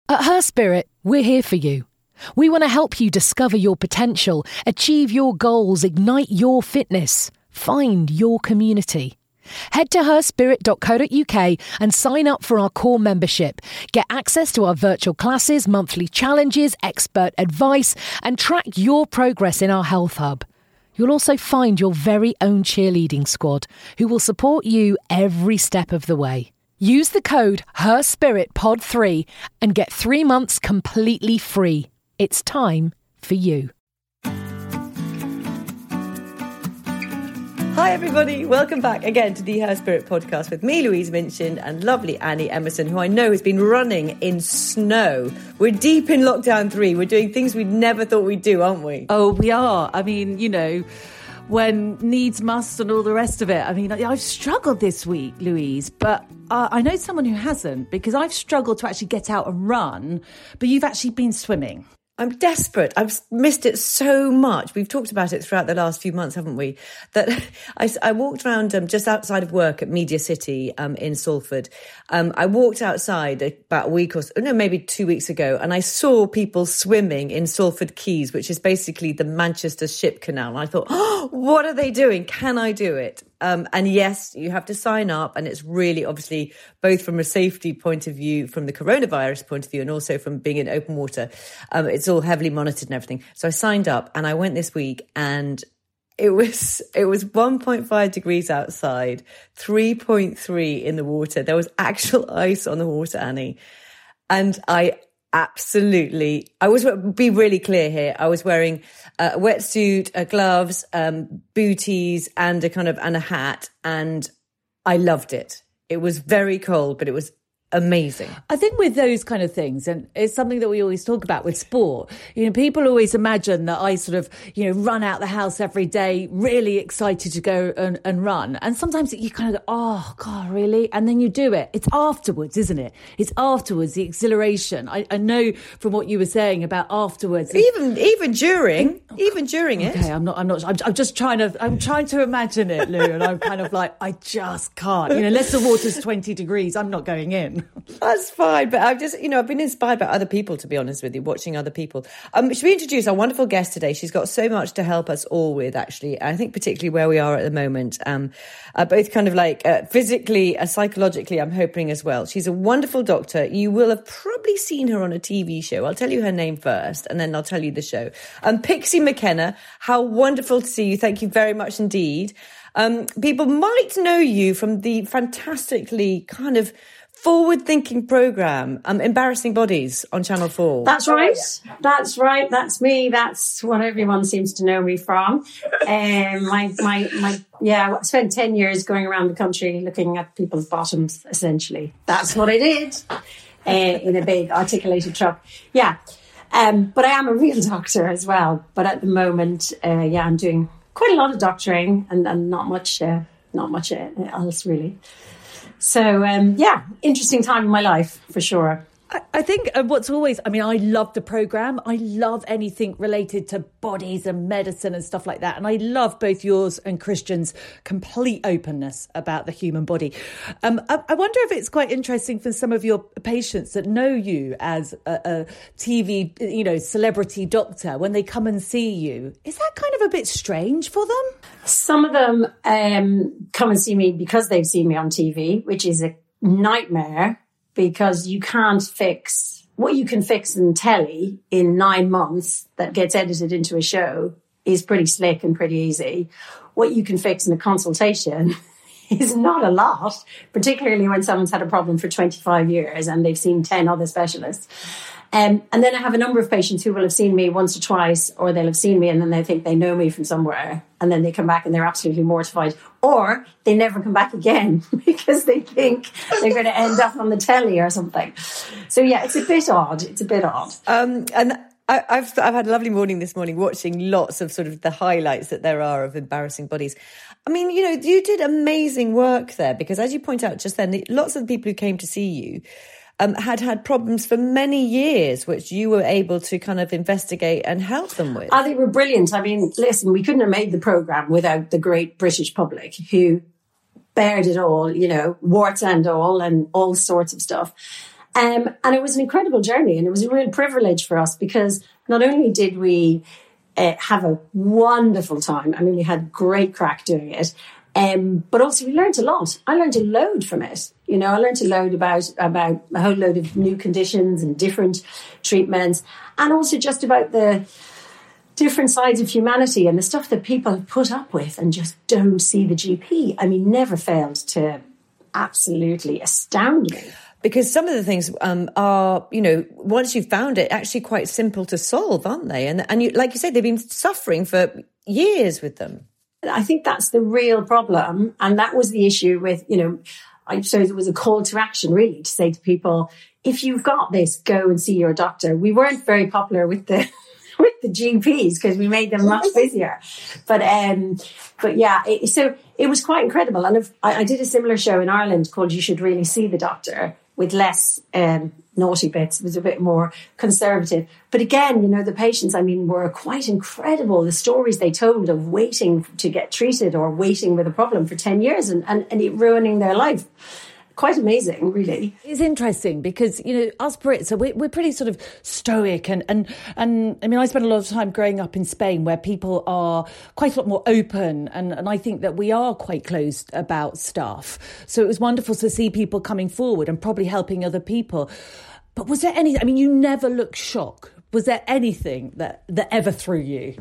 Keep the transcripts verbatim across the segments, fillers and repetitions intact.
At Her Spirit, we're here for you. We want to help you discover your potential, achieve your goals, ignite your fitness, find your community. Head to her spirit dot co dot uk and sign up for our core membership. Get access to our virtual classes, monthly challenges, expert advice, and track your progress in our health hub. You'll also find your very own cheerleading squad who will support you every step of the way. Use the code her spirit pod three and get three months completely free. It's time for you. Hi everybody, welcome back again to the Her Spirit podcast with me, Louise Minchin, and lovely Annie Emerson, who I know has been running in snow. We're deep in lockdown three. We're doing things we never thought we'd do, aren't we? Oh, we are. I mean, you know, when needs must and all the rest of it. I mean, I've struggled this week, Louise, but uh, I know someone who hasn't, because I've struggled to actually get out and run, but you've actually been swimming. I'm desperate. I've missed it so much. We've talked about it throughout the last few months, haven't we? That I, I walked around um, just outside of work at Media City um, in Salford. Um, I walked outside about a week or so, no, maybe two weeks ago, and I saw people swimming in Salford Quays, which is basically the Manchester Ship Canal. And I thought, oh, what are they doing? Can I do it? Um, and yes, you have to sign up, and it's really obviously both from a safety point of view, from the coronavirus point of view, and also from being in open water. Um, it's all heavily monitored and everything. So I signed up and I went this week, and it was it was one point five degrees outside, three point three in the water. There was actual ice on the water, Annie, and I. Absolutely. I was, be really clear here. I was wearing a wetsuit, uh, gloves, um, booties, and a kind of, and a hat. And I loved it. It was very cold, but it was amazing. I think with those kind of things, and it's something that we always talk about with sport, you know, people always imagine that I sort of, you know, run out the house every day, really excited to go and, and run. And sometimes you kind of go, oh, God, really? And then you do it. It's afterwards, isn't it? It's afterwards, the exhilaration. I, I know from what you were saying about afterwards. Even even during, oh, even during okay, it. Okay, I'm not, I'm not, I'm, I'm just trying to, I'm trying to imagine it, Lou, and I'm kind of like, I just can't. You know, unless the water's twenty degrees, I'm not going in. That's fine, but I've just, you know, I've been inspired by other people, to be honest with you, watching other people. Um, should we introduce our wonderful guest today? She's got so much to help us all with, actually. I think particularly where we are at the moment, um, uh, both kind of like uh, physically, uh, psychologically, I'm hoping as well. She's a wonderful doctor. You will have probably seen her on a T V show. I'll tell you her name first, and then I'll tell you the show. Um, Pixie McKenna, how wonderful to see you. Thank you very much indeed. Um, people might know you from the fantastically kind of forward-thinking programme, um, Embarrassing Bodies on Channel four. That's right. That's right. That's me. That's what everyone seems to know me from. Um, my, my, my, yeah, I spent ten years going around the country looking at people's bottoms, essentially. That's what I did uh, in a big articulated truck. Yeah. Um, but I am a real doctor as well. But at the moment, uh, yeah, I'm doing quite a lot of doctoring and, and not much, uh, not much uh, else really. So, um, yeah, interesting time in my life, for sure. I, I think uh, what's always, I mean, I love the programme. I love anything related to bodies and medicine and stuff like that. And I love both yours and Christian's complete openness about the human body. Um, I, I wonder if it's quite interesting for some of your patients that know you as a, a T V, you know, celebrity doctor, when they come and see you. Is that kind of a bit strange for them? Some of them um, come and see me because they've seen me on T V, which is a nightmare because you can't fix what you can fix in telly in nine months that gets edited into a show is pretty slick and pretty easy. What you can fix in a consultation is not a lot, particularly when someone's had a problem for twenty-five years and they've seen ten other specialists. Um, and then I have a number of patients who will have seen me once or twice, or they'll have seen me and then they think they know me from somewhere. And then they come back and they're absolutely mortified. Or they never come back again because they think they're going to end up on the telly or something. So, yeah, it's a bit odd. It's a bit odd. Um, and I, I've I've had a lovely morning this morning watching lots of sort of the highlights that there are of Embarrassing Bodies. I mean, you know, you did amazing work there because, as you point out just then, lots of the people who came to see you Um, had had problems for many years, which you were able to kind of investigate and help them with. Oh, they were brilliant. I mean, listen, we couldn't have made the programme without the great British public who bared it all, you know, warts and all and all sorts of stuff. Um, and it was an incredible journey, and it was a real privilege for us because not only did we uh, have a wonderful time, I mean, we had great crack doing it, um, but also we learned a lot. I learned a load from it. You know, I learned a load about, about a whole load of new conditions and different treatments, and also just about the different sides of humanity and the stuff that people put up with and just don't see the G P. I mean, never failed to absolutely astound me. Because some of the things um, are, you know, once you've found it, actually quite simple to solve, aren't they? And, and you, like you said, they've been suffering for years with them. I think that's the real problem. And that was the issue with, you know, I suppose it was a call to action, really, to say to people, if you've got this, go and see your doctor. We weren't very popular with the with the G Ps because we made them much busier. But um, but yeah, it, so it was quite incredible. And if, I, I did a similar show in Ireland called You Should Really See the Doctor, with less um, naughty bits. It was a bit more conservative. But again, you know, the patients, I mean, were quite incredible. The stories they told of waiting to get treated or waiting with a problem for ten years and, and, and it ruining their life. Quite amazing, really. It's interesting because, you know, us Brits, we're, we're pretty sort of stoic and, and, and I mean, I spent a lot of time growing up in Spain where people are quite a lot more open and, and I think that we are quite closed about stuff. So it was wonderful to see people coming forward and probably helping other people. But was there any, I mean, you never looked shocked. Was there anything that, that ever threw you?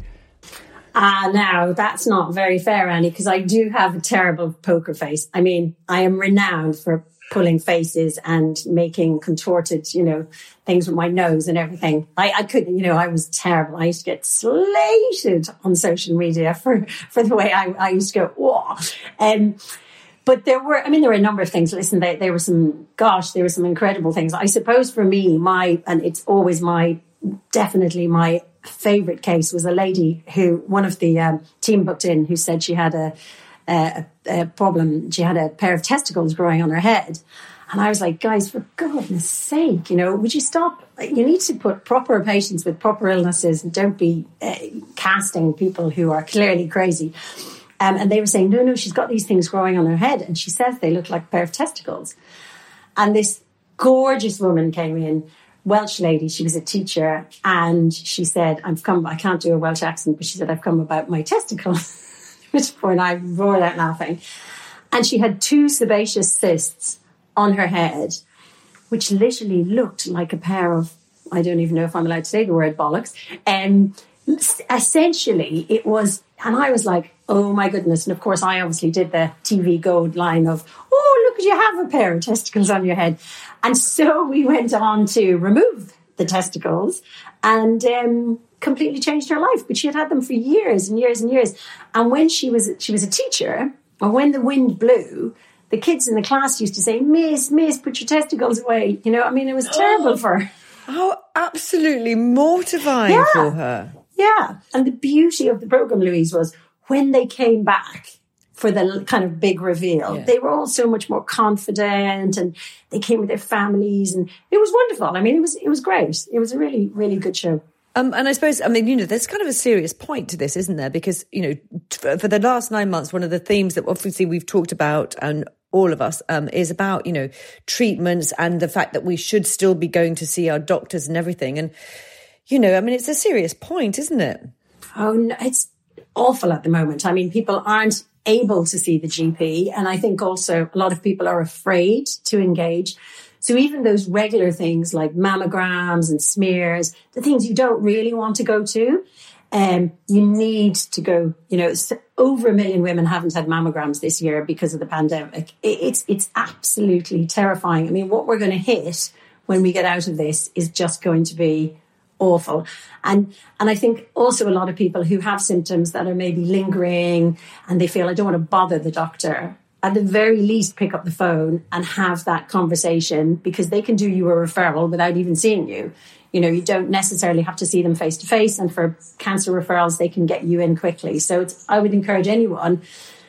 Ah, uh, now that's not very fair, Annie, because I do have a terrible poker face. I mean, I am renowned for pulling faces and making contorted, you know, things with my nose and everything. I, I couldn't, you know, I was terrible. I used to get slated on social media for, for the way I, I used to go, whoa. Um, but there were, I mean, there were a number of things. Listen, there, there were some, gosh, there were some incredible things. I suppose for me, my, and it's always my, definitely my favorite case was a lady who one of the um, team booked in who said she had a, a, a problem. She had a pair of testicles growing on her head. And I was like, guys, for goodness sake, you know, would you stop? You need to put proper patients with proper illnesses and don't be uh, casting people who are clearly crazy. Um, and they were saying, no, no, she's got these things growing on her head. And she says they look like a pair of testicles. And this gorgeous woman came in, Welsh lady, she was a teacher, and she said, I've come, I can't do a Welsh accent, but she said, I've come about my testicles. Which point I roared out laughing. And she had two sebaceous cysts on her head, which literally looked like a pair of, I don't even know if I'm allowed to say the word bollocks. And essentially it was, and I was like, oh my goodness. And of course I obviously did the T V Gold line of, oh, look, you have a pair of testicles on your head. And so we went on to remove the testicles and um, completely changed her life. But she had had them for years and years and years. And when she was she was a teacher, or when the wind blew, the kids in the class used to say, Miss, Miss, put your testicles away. You know, I mean, it was terrible for her. Oh, absolutely mortifying yeah. for her. Yeah. And the beauty of the programme, Louise, was when they came back for the kind of big reveal, yeah. they were all so much more confident and they came with their families and it was wonderful. I mean, it was it was great. It was a really, really good show. Um, and I suppose, I mean, you know, there's kind of a serious point to this, isn't there? Because, you know, for, for the last nine months, one of the themes that obviously we've talked about, and all of us, um, is about, you know, treatments and the fact that we should still be going to see our doctors and everything. And, you know, I mean, it's a serious point, isn't it? Oh, no, it's awful at the moment. I mean, people aren't able to see the G P. And I think also a lot of people are afraid to engage. So even those regular things like mammograms and smears, the things you don't really want to go to, um, you need to go. You know, over a million women haven't had mammograms this year because of the pandemic. It's it's absolutely terrifying. I mean, what we're going to hit when we get out of this is just going to be awful. And and I think also a lot of people who have symptoms that are maybe lingering and they feel, I don't want to bother the doctor, at the very least pick up the phone and have that conversation, because they can do you a referral without even seeing you. You know, you don't necessarily have to see them face to face, and for cancer referrals, they can get you in quickly. So it's, I would encourage anyone,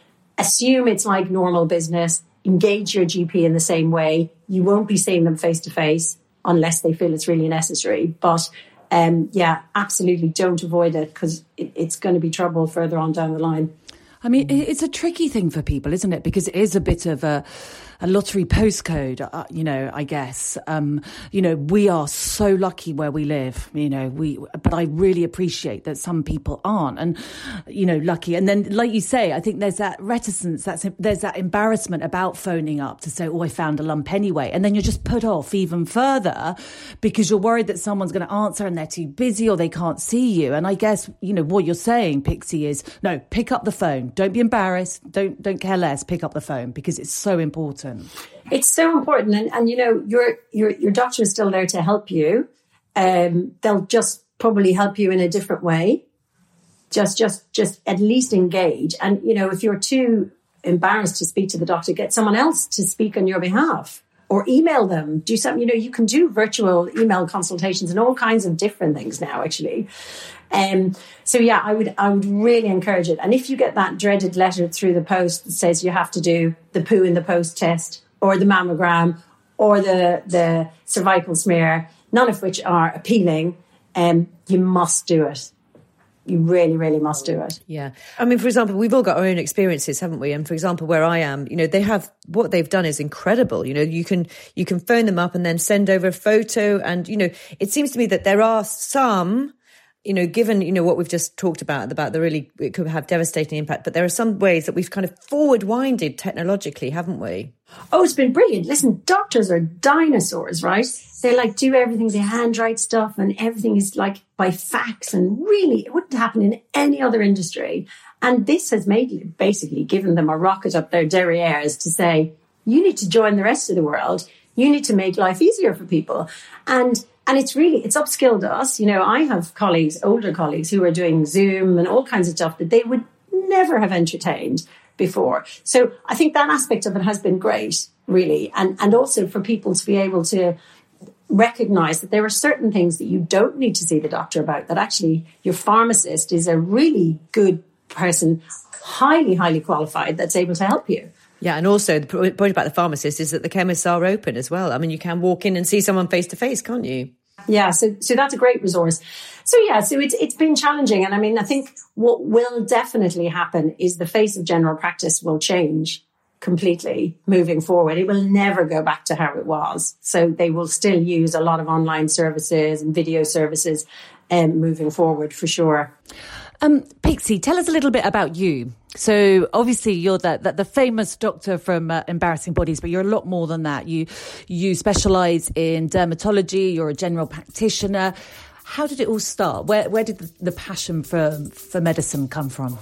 assume it's like normal business, engage your G P in the same way. You won't be seeing them face to face unless they feel it's really necessary. But um, yeah, absolutely don't avoid it, because it, it's going to be trouble further on down the line. I mean, it's a tricky thing for people, isn't it? Because it is a bit of a a lottery postcode, uh, you know, I guess. Um, you know, we are so lucky where we live, you know, we, but I really appreciate that some people aren't and, you know, lucky. And then, like you say, I think there's that reticence, that's, there's that embarrassment about phoning up to say, oh, I found a lump anyway. And then you're just put off even further because you're worried that someone's going to answer and they're too busy or they can't see you. And I guess, you know, what you're saying, Pixie, is no, pick up the phone. Don't be embarrassed. Don't, don't care less. Pick up the phone because it's so important. It's so important. And, and you know, your, your, your doctor is still there to help you. Um, they'll just probably help you in a different way. Just, just, just at least engage. And, you know, if you're too embarrassed to speak to the doctor, get someone else to speak on your behalf or email them. Do something, you know, you can do virtual email consultations and all kinds of different things now, actually. Um, so yeah, I would, I would really encourage it. And if you get that dreaded letter through the post that says you have to do the poo in the post test or the mammogram or the, the cervical smear, none of which are appealing, um, you must do it. You really, really must do it. Yeah. I mean, for example, we've all got our own experiences, haven't we? And for example, where I am, you know, they have, what they've done is incredible. You know, you can, you can phone them up and then send over a photo. And, you know, it seems to me that there are some, you know, given, you know, what we've just talked about, about the really, it could have devastating impact, but there are some ways that we've kind of forward winded technologically, haven't we? Oh, it's been brilliant. Listen, doctors are dinosaurs, right? They like do everything. They handwrite stuff and everything is like by fax and really it wouldn't happen in any other industry. And this has made basically given them a rocket up their derrieres to say, you need to join the rest of the world. You need to make life easier for people. And And it's really, it's upskilled us. You know, I have colleagues, older colleagues who are doing Zoom and all kinds of stuff that they would never have entertained before. So I think that aspect of it has been great, really. And, and also for people to be able to recognize that there are certain things that you don't need to see the doctor about, that actually your pharmacist is a really good person, highly, highly qualified, that's able to help you. Yeah, and also the point about the pharmacist is that the chemists are open as well. I mean, you can walk in and see someone face to face, can't you? Yeah, so so that's a great resource. So yeah, so it's it's been challenging. And I mean, I think what will definitely happen is the face of general practice will change completely moving forward. It will never go back to how it was. So they will still use a lot of online services and video services um, moving forward for sure. Um, Pixie, tell us a little bit about you. So obviously you're the, the, the famous doctor from uh, Embarrassing Bodies, but you're a lot more than that. You you specialise in dermatology. You're a general practitioner. How did it all start? Where where did the, the passion for for medicine come from?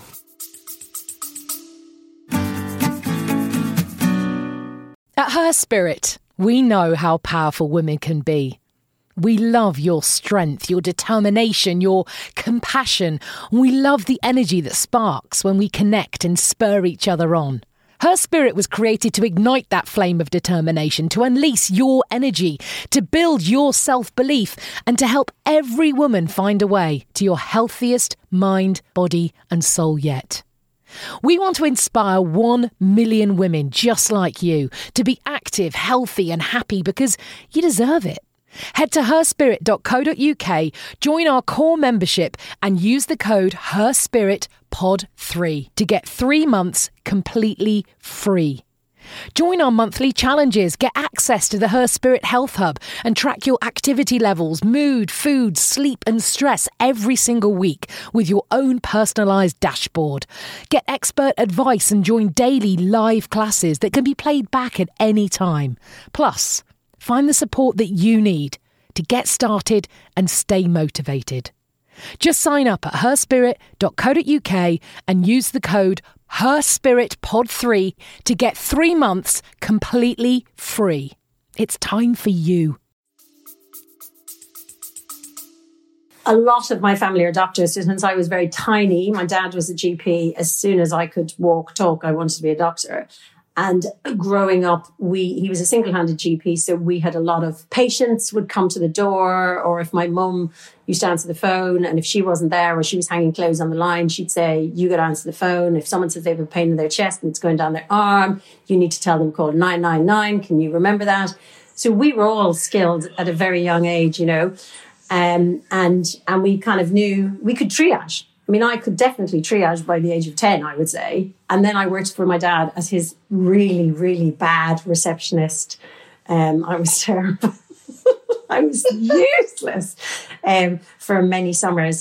At Her Spirit, we know how powerful women can be. We love your strength, your determination, your compassion. We love the energy that sparks when we connect and spur each other on. Her Spirit was created to ignite that flame of determination, to unleash your energy, to build your self-belief, and to help every woman find a way to your healthiest mind, body, and soul yet. We want to inspire one million women just like you to be active, healthy, and happy because you deserve it. Head to her spirit dot co dot uk, join our core membership and use the code her spirit pod three to get three months completely free. Join our monthly challenges, get access to the Her Spirit Health Hub and track your activity levels, mood, food, sleep and stress every single week with your own personalised dashboard. Get expert advice and join daily live classes that can be played back at any time. Plus, find the support that you need to get started and stay motivated. Just sign up at her spirit dot co dot uk and use the code her spirit pod three to get three months completely free. It's time for you. A lot of my family are doctors. Since I was very tiny, my dad was a G P. As soon as I could walk, talk, I wanted to be a doctor. And growing up, we he was a single-handed G P, so we had a lot of patients would come to the door, or if my mum used to answer the phone, and if she wasn't there or she was hanging clothes on the line, she'd say, you got to answer the phone. If someone says they have a pain in their chest and it's going down their arm, you need to tell them call nine nine nine. Can you remember that? So we were all skilled at a very young age, you know, um, and and we kind of knew we could triage. I mean, I could definitely triage by the age of ten, I would say. And then I worked for my dad as his really, really bad receptionist. Um, I was terrible. I was useless um, for many summers.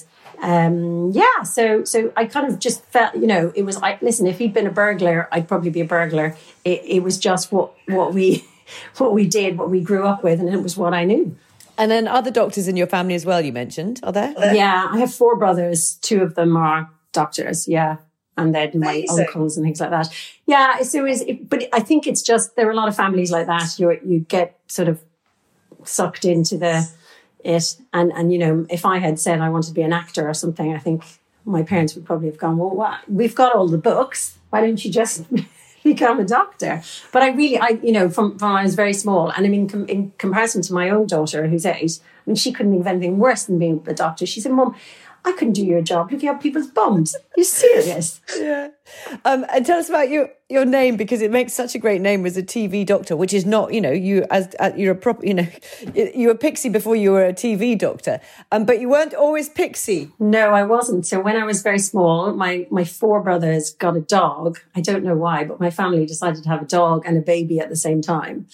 Um, yeah, so so I kind of just felt, you know, it was like, listen, if he'd been a burglar, I'd probably be a burglar. It, it was just what what we what we did, what we grew up with, and it was what I knew. And then other doctors in your family as well, you mentioned, are there? Yeah, I have four brothers. Two of them are doctors, yeah. And then my Amazing. uncles and things like that. Yeah, so it was, it, but I think it's just, there are a lot of families like that. You you get sort of sucked into the it. And, and, you know, if I had said I wanted to be an actor or something, I think my parents would probably have gone, well, what? We've got all the books. Why don't you just become a doctor? But I really, I you know, from, from when I was very small, and I mean, com- in comparison to my own daughter, who's eight, I mean, she couldn't think of anything worse than being a doctor. She said, Mum, I couldn't do your job looking at people's bums. You're serious? Yeah. Um, and tell us about your, your name, because it makes such a great name as a T V doctor, which is not, you know, you as uh, you're a proper, you know, you were Pixie before you were a T V doctor, um, but you weren't always Pixie. No, I wasn't. So when I was very small, my my four brothers got a dog. I don't know why, but my family decided to have a dog and a baby at the same time,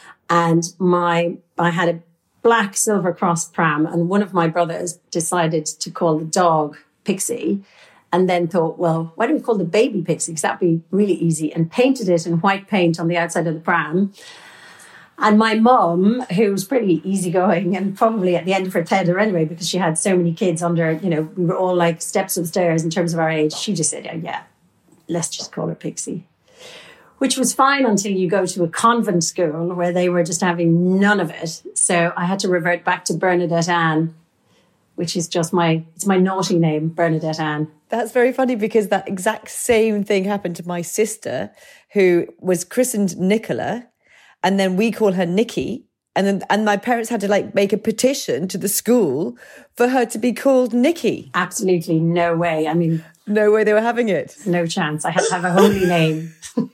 and my I had a black Silver Cross pram, and one of my brothers decided to call the dog Pixie, and then thought, well, why don't we call the baby Pixie, because that'd be really easy, and painted it in white paint on the outside of the pram. And my mum, who was pretty easygoing and probably at the end of her tether anyway, because she had so many kids under, you know, we were all like steps upstairs in terms of our age, she just said, oh, yeah, let's just call her Pixie. Which was fine until you go to a convent school where they were just having none of it. So I had to revert back to Bernadette Anne, which is just my, it's my naughty name, Bernadette Anne. That's very funny, because that exact same thing happened to my sister, who was christened Nicola, and then we call her Nikki. And then, and my parents had to like make a petition to the school for her to be called Nikki. Absolutely no way. I mean, no way they were having it. No chance. I had to have a holy name.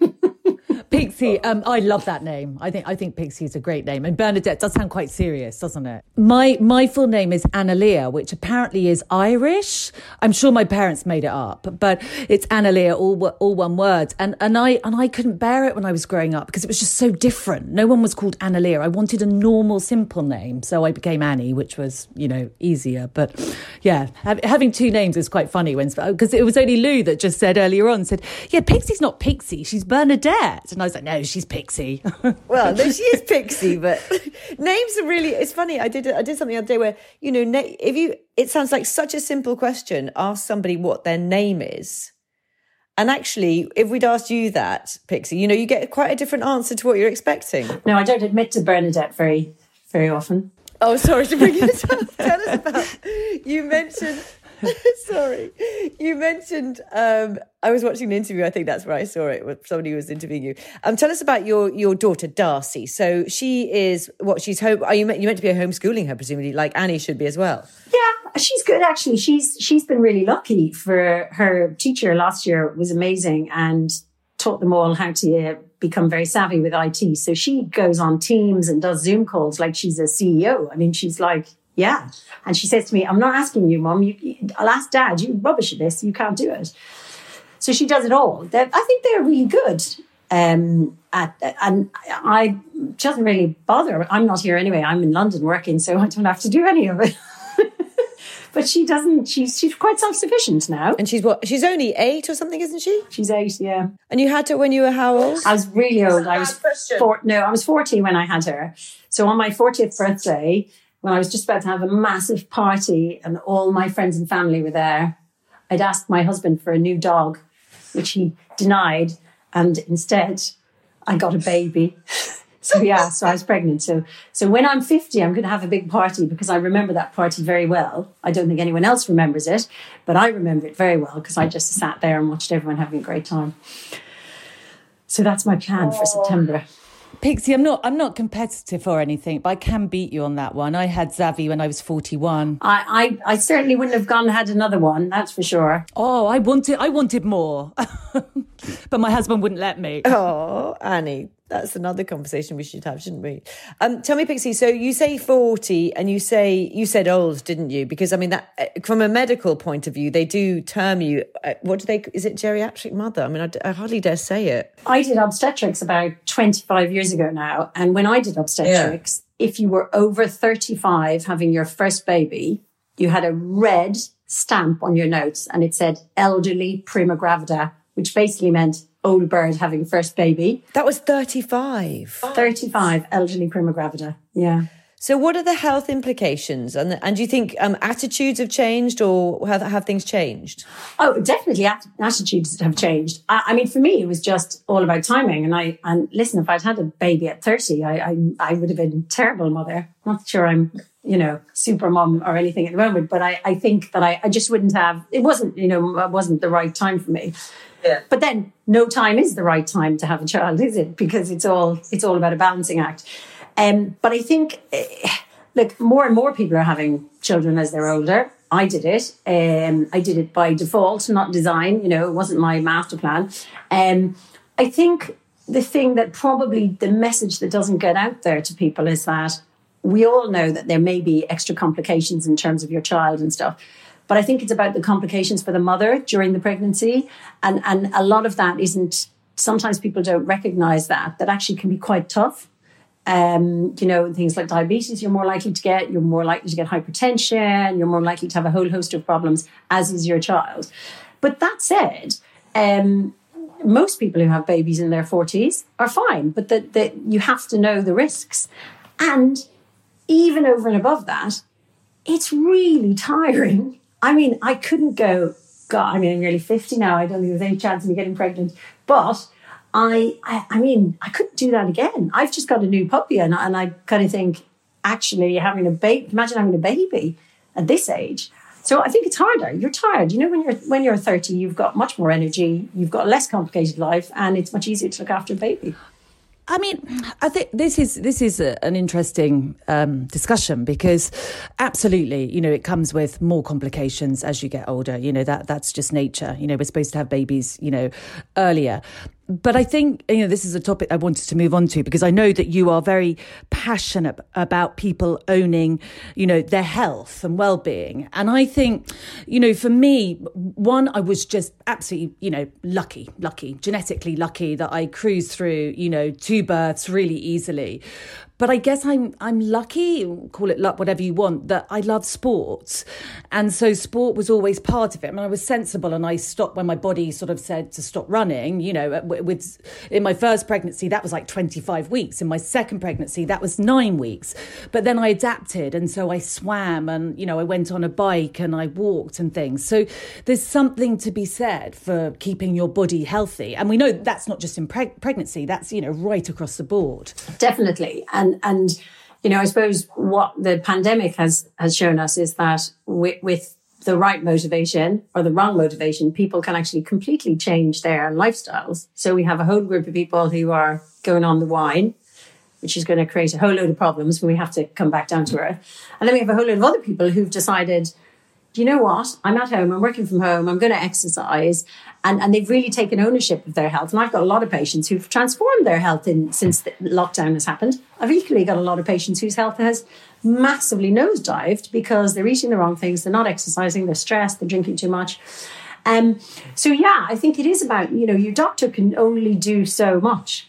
Pixie, um, I love that name. I think I think Pixie is a great name. And Bernadette does sound quite serious, doesn't it? My my full name is Analia, which apparently is Irish. I'm sure my parents made it up, but it's Analia, all all one word. And and I and I couldn't bear it when I was growing up, because it was just so different. No one was called Analia. I wanted a normal, simple name, so I became Annie, which was, you know, easier. But yeah, having two names is quite funny, when because it was only Lou that just said earlier on, said, yeah, Pixie's not Pixie, she's Bernadette. And I was like, no, she's Pixie. Well, no, she is Pixie, but names are really, it's funny. I did I did something the other day where, you know, if you, it sounds like such a simple question, ask somebody what their name is. And actually, if we'd asked you that, Pixie, you know, you get quite a different answer to what you're expecting. No, I don't admit to Bernadette very, very often. Oh, sorry to bring it up. Tell us about, you mentioned... Sorry. You mentioned, um, I was watching an interview, I think that's where I saw it, with somebody who was interviewing you. Um, tell us about your, your daughter, Darcy. So she is, what, she's home, are you meant, you meant to be homeschooling her, presumably, like Annie should be as well? Yeah, she's good, actually. She's She's been really lucky. For her teacher last year was amazing and taught them all how to uh, become very savvy with I T. So she goes on Teams and does Zoom calls like she's a C E O. I mean, she's like... Yeah. And she says to me, I'm not asking you, Mum. You, I'll ask Dad. You're rubbish at this. You can't do it. So she does it all. They're, I think they're really good. Um, at, and I it doesn't really bother. I'm not here anyway. I'm in London working, so I don't have to do any of it. But she doesn't. She's she's quite self-sufficient now. And she's what? She's only eight or something, isn't she? She's eight, yeah. And you had her when you were how old? I was really old. I was four, no, I was forty when I had her. So on my fortieth birthday, when I was just about to have a massive party and all my friends and family were there, I'd asked my husband for a new dog, which he denied. And instead, I got a baby. So, yeah, so I was pregnant. So, so when I'm fifty, I'm going to have a big party, because I remember that party very well. I don't think anyone else remembers it, but I remember it very well, because I just sat there and watched everyone having a great time. So that's my plan for September. Pixie, I'm not I'm not competitive or anything, but I can beat you on that one. I had Zavi when I was forty-one. I, I, I certainly wouldn't have gone and had another one, that's for sure. Oh, I wanted I wanted more. But my husband wouldn't let me. Oh, Annie. That's another conversation we should have, shouldn't we? Um, tell me, Pixie, so you say forty and you say, you said old, didn't you? Because, I mean, that from a medical point of view, they do term you, uh, what do they, is it geriatric mother? I mean, I, I hardly dare say it. I did obstetrics about twenty-five years ago now. And when I did obstetrics, yeah. if you were over thirty-five having your first baby, you had a red stamp on your notes and it said elderly prima gravida, which basically meant old bird having first baby. That was thirty-five. thirty-five, elderly prima gravida. Yeah. So what are the health implications? And and do you think um, attitudes have changed, or have, have things changed? Oh, definitely at- attitudes have changed. I, I mean, for me, it was just all about timing. And I and listen, if I'd had a baby at thirty, I, I, I would have been a terrible mother. Not sure I'm, you know, super mom or anything at the moment, but I, I think that I, I just wouldn't have, it wasn't, you know, it wasn't the right time for me. Yeah. But then no time is the right time to have a child, is it? Because it's all it's all about a balancing act. Um, but I think, uh, look, more and more people are having children as they're older. I did it. Um, I did it by default, not design. You know, it wasn't my master plan. Um, I think the thing that probably the message that doesn't get out there to people is that we all know that there may be extra complications in terms of your child and stuff. But I think it's about the complications for the mother during the pregnancy. And, and a lot of that isn't, sometimes people don't recognize that, that actually can be quite tough. Um, you know, things like diabetes, you're more likely to get, you're more likely to get hypertension, you're more likely to have a whole host of problems, as is your child. But that said, um, most people who have babies in their forties are fine, but that that you have to know the risks. And even over and above that, it's really tiring. I mean, I couldn't go, God, I mean, I'm nearly fifty now. I don't think there's any chance of me getting pregnant. But I, I, I mean, I couldn't do that again. I've just got a new puppy and, and I kind of think, actually, having a baby, imagine having a baby at this age. So I think it's harder. You're tired. You know, when you're when you're thirty, you've got much more energy, you've got a less complicated life, and it's much easier to look after a baby. I mean, I think this is this is a, an interesting um, discussion because absolutely, you know, it comes with more complications as you get older. You know, that that's just nature. You know, we're supposed to have babies, you know, earlier. But I think, you know, this is a topic I wanted to move on to because I know that you are very passionate about people owning, you know, their health and well-being. And I think, you know, for me, one, I was just absolutely, you know, lucky, lucky, genetically lucky that I cruised through, you know, two births really easily. But I guess I'm I'm lucky, call it luck, whatever you want, that I love sports. And so sport was always part of it. I mean, I was sensible and I stopped when my body sort of said to stop running. You know, with in my first pregnancy, that was like twenty-five weeks. In my second pregnancy, that was nine weeks. But then I adapted. And so I swam and, you know, I went on a bike and I walked and things. So there's something to be said for keeping your body healthy. And we know that's not just in preg- pregnancy. That's, you know, right across the board. Definitely. And And, and, you know, I suppose what the pandemic has, has shown us is that with, with the right motivation or the wrong motivation, people can actually completely change their lifestyles. So we have a whole group of people who are going on the wine, which is going to create a whole load of problems when we have to come back down to earth. And then we have a whole load of other people who've decided, do you know what? I'm at home, I'm working from home, I'm going to exercise. And, and they've really taken ownership of their health. And I've got a lot of patients who've transformed their health in, since the lockdown has happened. I've equally got a lot of patients whose health has massively nosedived because they're eating the wrong things, they're not exercising, they're stressed, they're drinking too much. Um, so, yeah, I think it is about, you know, your doctor can only do so much.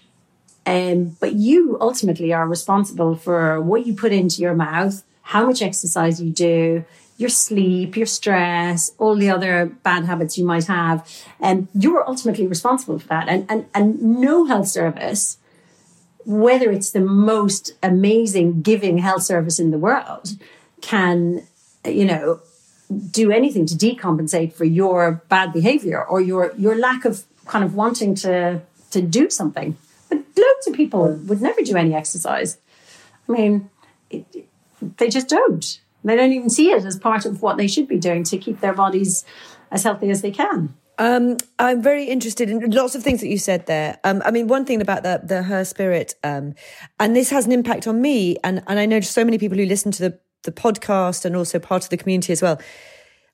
Um, but you ultimately are responsible for what you put into your mouth, how much exercise you do, your sleep, your stress, all the other bad habits you might have. And you're ultimately responsible for that. And, and, and no health service, whether it's the most amazing giving health service in the world, can, you know, do anything to decompensate for your bad behavior or your, your lack of kind of wanting to, to do something. But loads of people would never do any exercise. I mean, it, they just don't. They don't even see it as part of what they should be doing to keep their bodies as healthy as they can. Um, I'm very interested in lots of things that you said there. Um, I mean, one thing about the, the Her Spirit, um, and this has an impact on me, and, and I know so many people who listen to the, the podcast and also part of the community as well.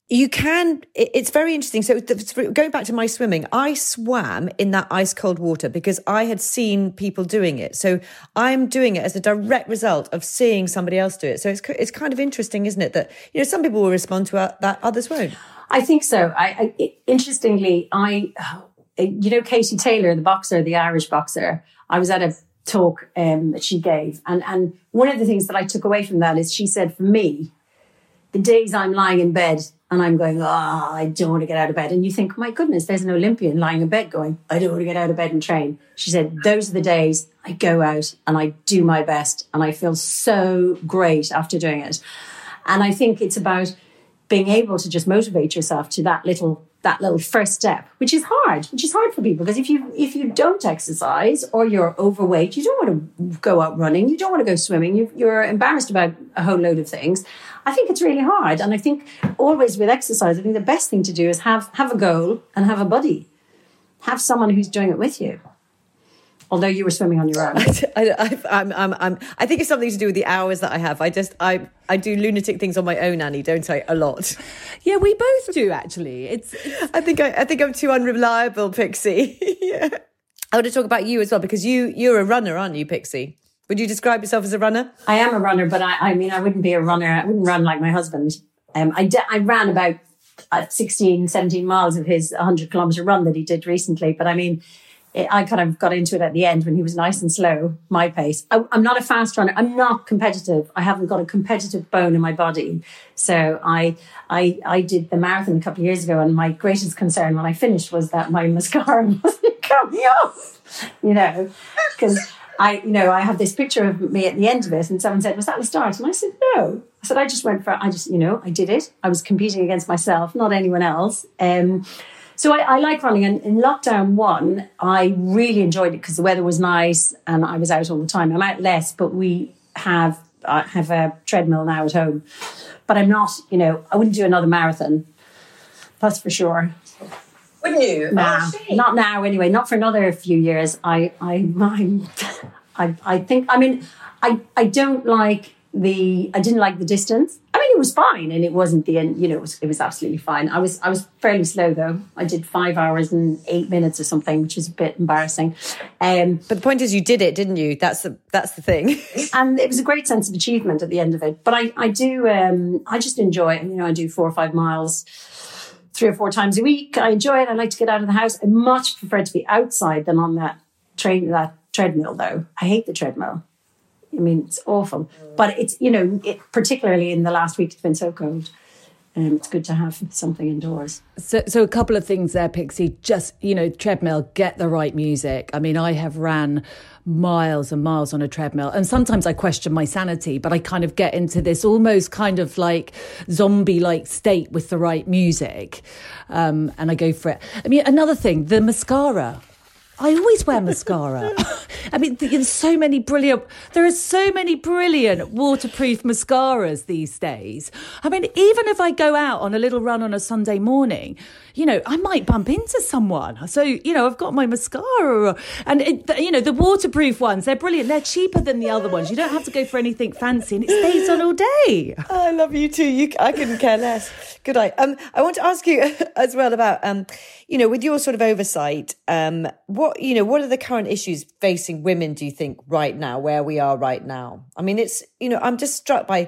You can, it's very interesting. So going back to my swimming, I swam in that ice cold water because I had seen people doing it. So I'm doing it as a direct result of seeing somebody else do it. So it's it's kind of interesting, isn't it? That, you know, some people will respond to that, others won't. I think so. I, I interestingly, I, you know, Katie Taylor, the boxer, the Irish boxer, I was at a talk um, that she gave. And, and one of the things that I took away from that is she said, for me, the days I'm lying in bed and I'm going, oh, I don't want to get out of bed. And you think, my goodness, there's an Olympian lying in bed going, I don't want to get out of bed and train. She said, those are the days I go out and I do my best and I feel so great after doing it. And I think it's about being able to just motivate yourself to that little that little first step, which is hard, which is hard for people because if you if you don't exercise or you're overweight, you don't want to go out running, you don't want to go swimming, you, you're embarrassed about a whole load of things. I think it's really hard. And I think always with exercise, I think the best thing to do is have have a goal and have a buddy. Have someone who's doing it with you. Although you were swimming on your own. I, I, I'm, I'm, I'm, I think it's something to do with the hours that I have. I just, I, I do lunatic things on my own, Annie, don't I? A lot. Yeah, we both do, actually. It's. it's... I think I, I think I'm too unreliable, Pixie. Yeah. I want to talk about you as well because you, you're a runner, aren't you, Pixie? Would you describe yourself as a runner? I am a runner, but I, I mean, I wouldn't be a runner. I wouldn't run like my husband. Um, I, de- I ran about uh, sixteen, seventeen miles of his one hundred kilometre run that he did recently. But I mean, I kind of got into it at the end when he was nice and slow, my pace. I, I'm not a fast runner. I'm not competitive. I haven't got a competitive bone in my body. So I, I, I did the marathon a couple of years ago, and my greatest concern when I finished was that my mascara wasn't coming off, you know, because I, you know, I have this picture of me at the end of it, and someone said, was that the start? And I said, no. I said, I just went for, I just, you know, I did it. I was competing against myself, not anyone else. Um, So I, I like running. And in lockdown one, I really enjoyed it because the weather was nice and I was out all the time. I'm out less, but we have I have a treadmill now at home. But I'm not, you know, I wouldn't do another marathon. That's for sure. Wouldn't you? Nah, oh, not now anyway. Not for another few years. I, I, I, I, I think. I mean, I, I don't like the. I didn't like the distance. I mean, it was fine, and it wasn't the end. You know, it was, it was absolutely fine. I was, I was fairly slow though. I did five hours and eight minutes or something, which is a bit embarrassing. Um, but the point is, you did it, didn't you? That's the, that's the thing. And it was a great sense of achievement at the end of it. But I, I do, um, I just enjoy it. You know, I do four or five miles, three or four times a week. I enjoy it. I like to get out of the house. I much prefer to be outside than on that train, that treadmill. Though I hate the treadmill. I mean, it's awful. But it's, you know, it, particularly in the last week, it's been so cold. Um, it's good to have something indoors. So, so a couple of things there, Pixie. Just, you know, treadmill, get the right music. I mean, I have ran miles and miles on a treadmill. And sometimes I question my sanity, but I kind of get into this almost kind of like zombie-like state with the right music. Um, and I go for it. I mean, another thing, the mascara. I always wear mascara. I mean, there's so many brilliant, there are so many brilliant waterproof mascaras these days. I mean, even if I go out on a little run on a Sunday morning, you know, I might bump into someone. So, you know, I've got my mascara. And, it, you know, the waterproof ones, they're brilliant. They're cheaper than the other ones. You don't have to go for anything fancy and it stays on all day. I love you too. You, I couldn't care less. Good night. Um, I want to ask you as well about, um, you know, with your sort of oversight, um, what, you know, what are the current issues facing women, do you think, right now, where we are right now? I mean, it's, you know, I'm just struck by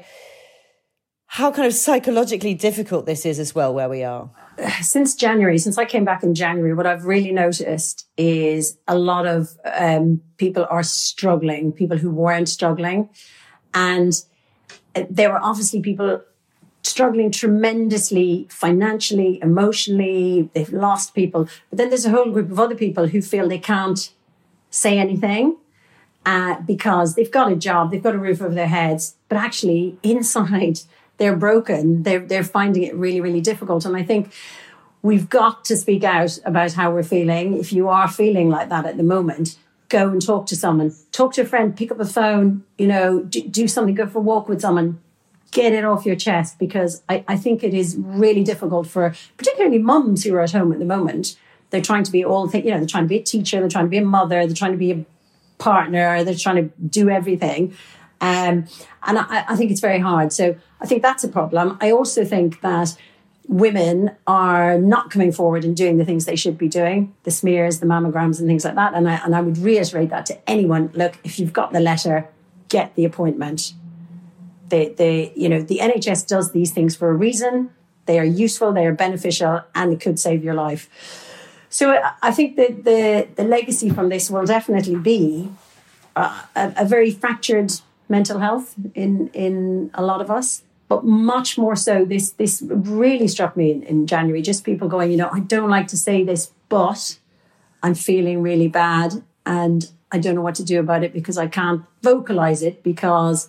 how kind of psychologically difficult this is as well, where we are. Since January, since I came back in January, what I've really noticed is a lot of um, people are struggling, people who weren't struggling. And there were obviously people struggling tremendously financially, emotionally. They've lost people. But then there's a whole group of other people who feel they can't say anything uh, because they've got a job, they've got a roof over their heads, but actually inside they're broken. They're, they're finding it really, really difficult. And I think we've got to speak out about how we're feeling. If you are feeling like that at the moment, go and talk to someone. Talk to a friend, pick up the phone, you know, do, do something, go for a walk with someone. Get it off your chest, because I, I think it is really difficult for particularly mums who are at home at the moment. They're trying to be all, th- you know, they're trying to be a teacher, they're trying to be a mother, they're trying to be a partner, they're trying to do everything. Um, and I, I think it's very hard. So I think that's a problem. I also think that women are not coming forward and doing the things they should be doing, the smears, the mammograms and things like that. And I, and I would reiterate that to anyone. Look, if you've got the letter, get the appointment. They, they, you know, the N H S does these things for a reason. They are useful, they are beneficial, and it could save your life. So I think that the, the legacy from this will definitely be uh, a, a very fractured mental health in, in a lot of us. But much more so, this this really struck me in, in January, just people going, you know, I don't like to say this, but I'm feeling really bad and I don't know what to do about it because I can't vocalize it because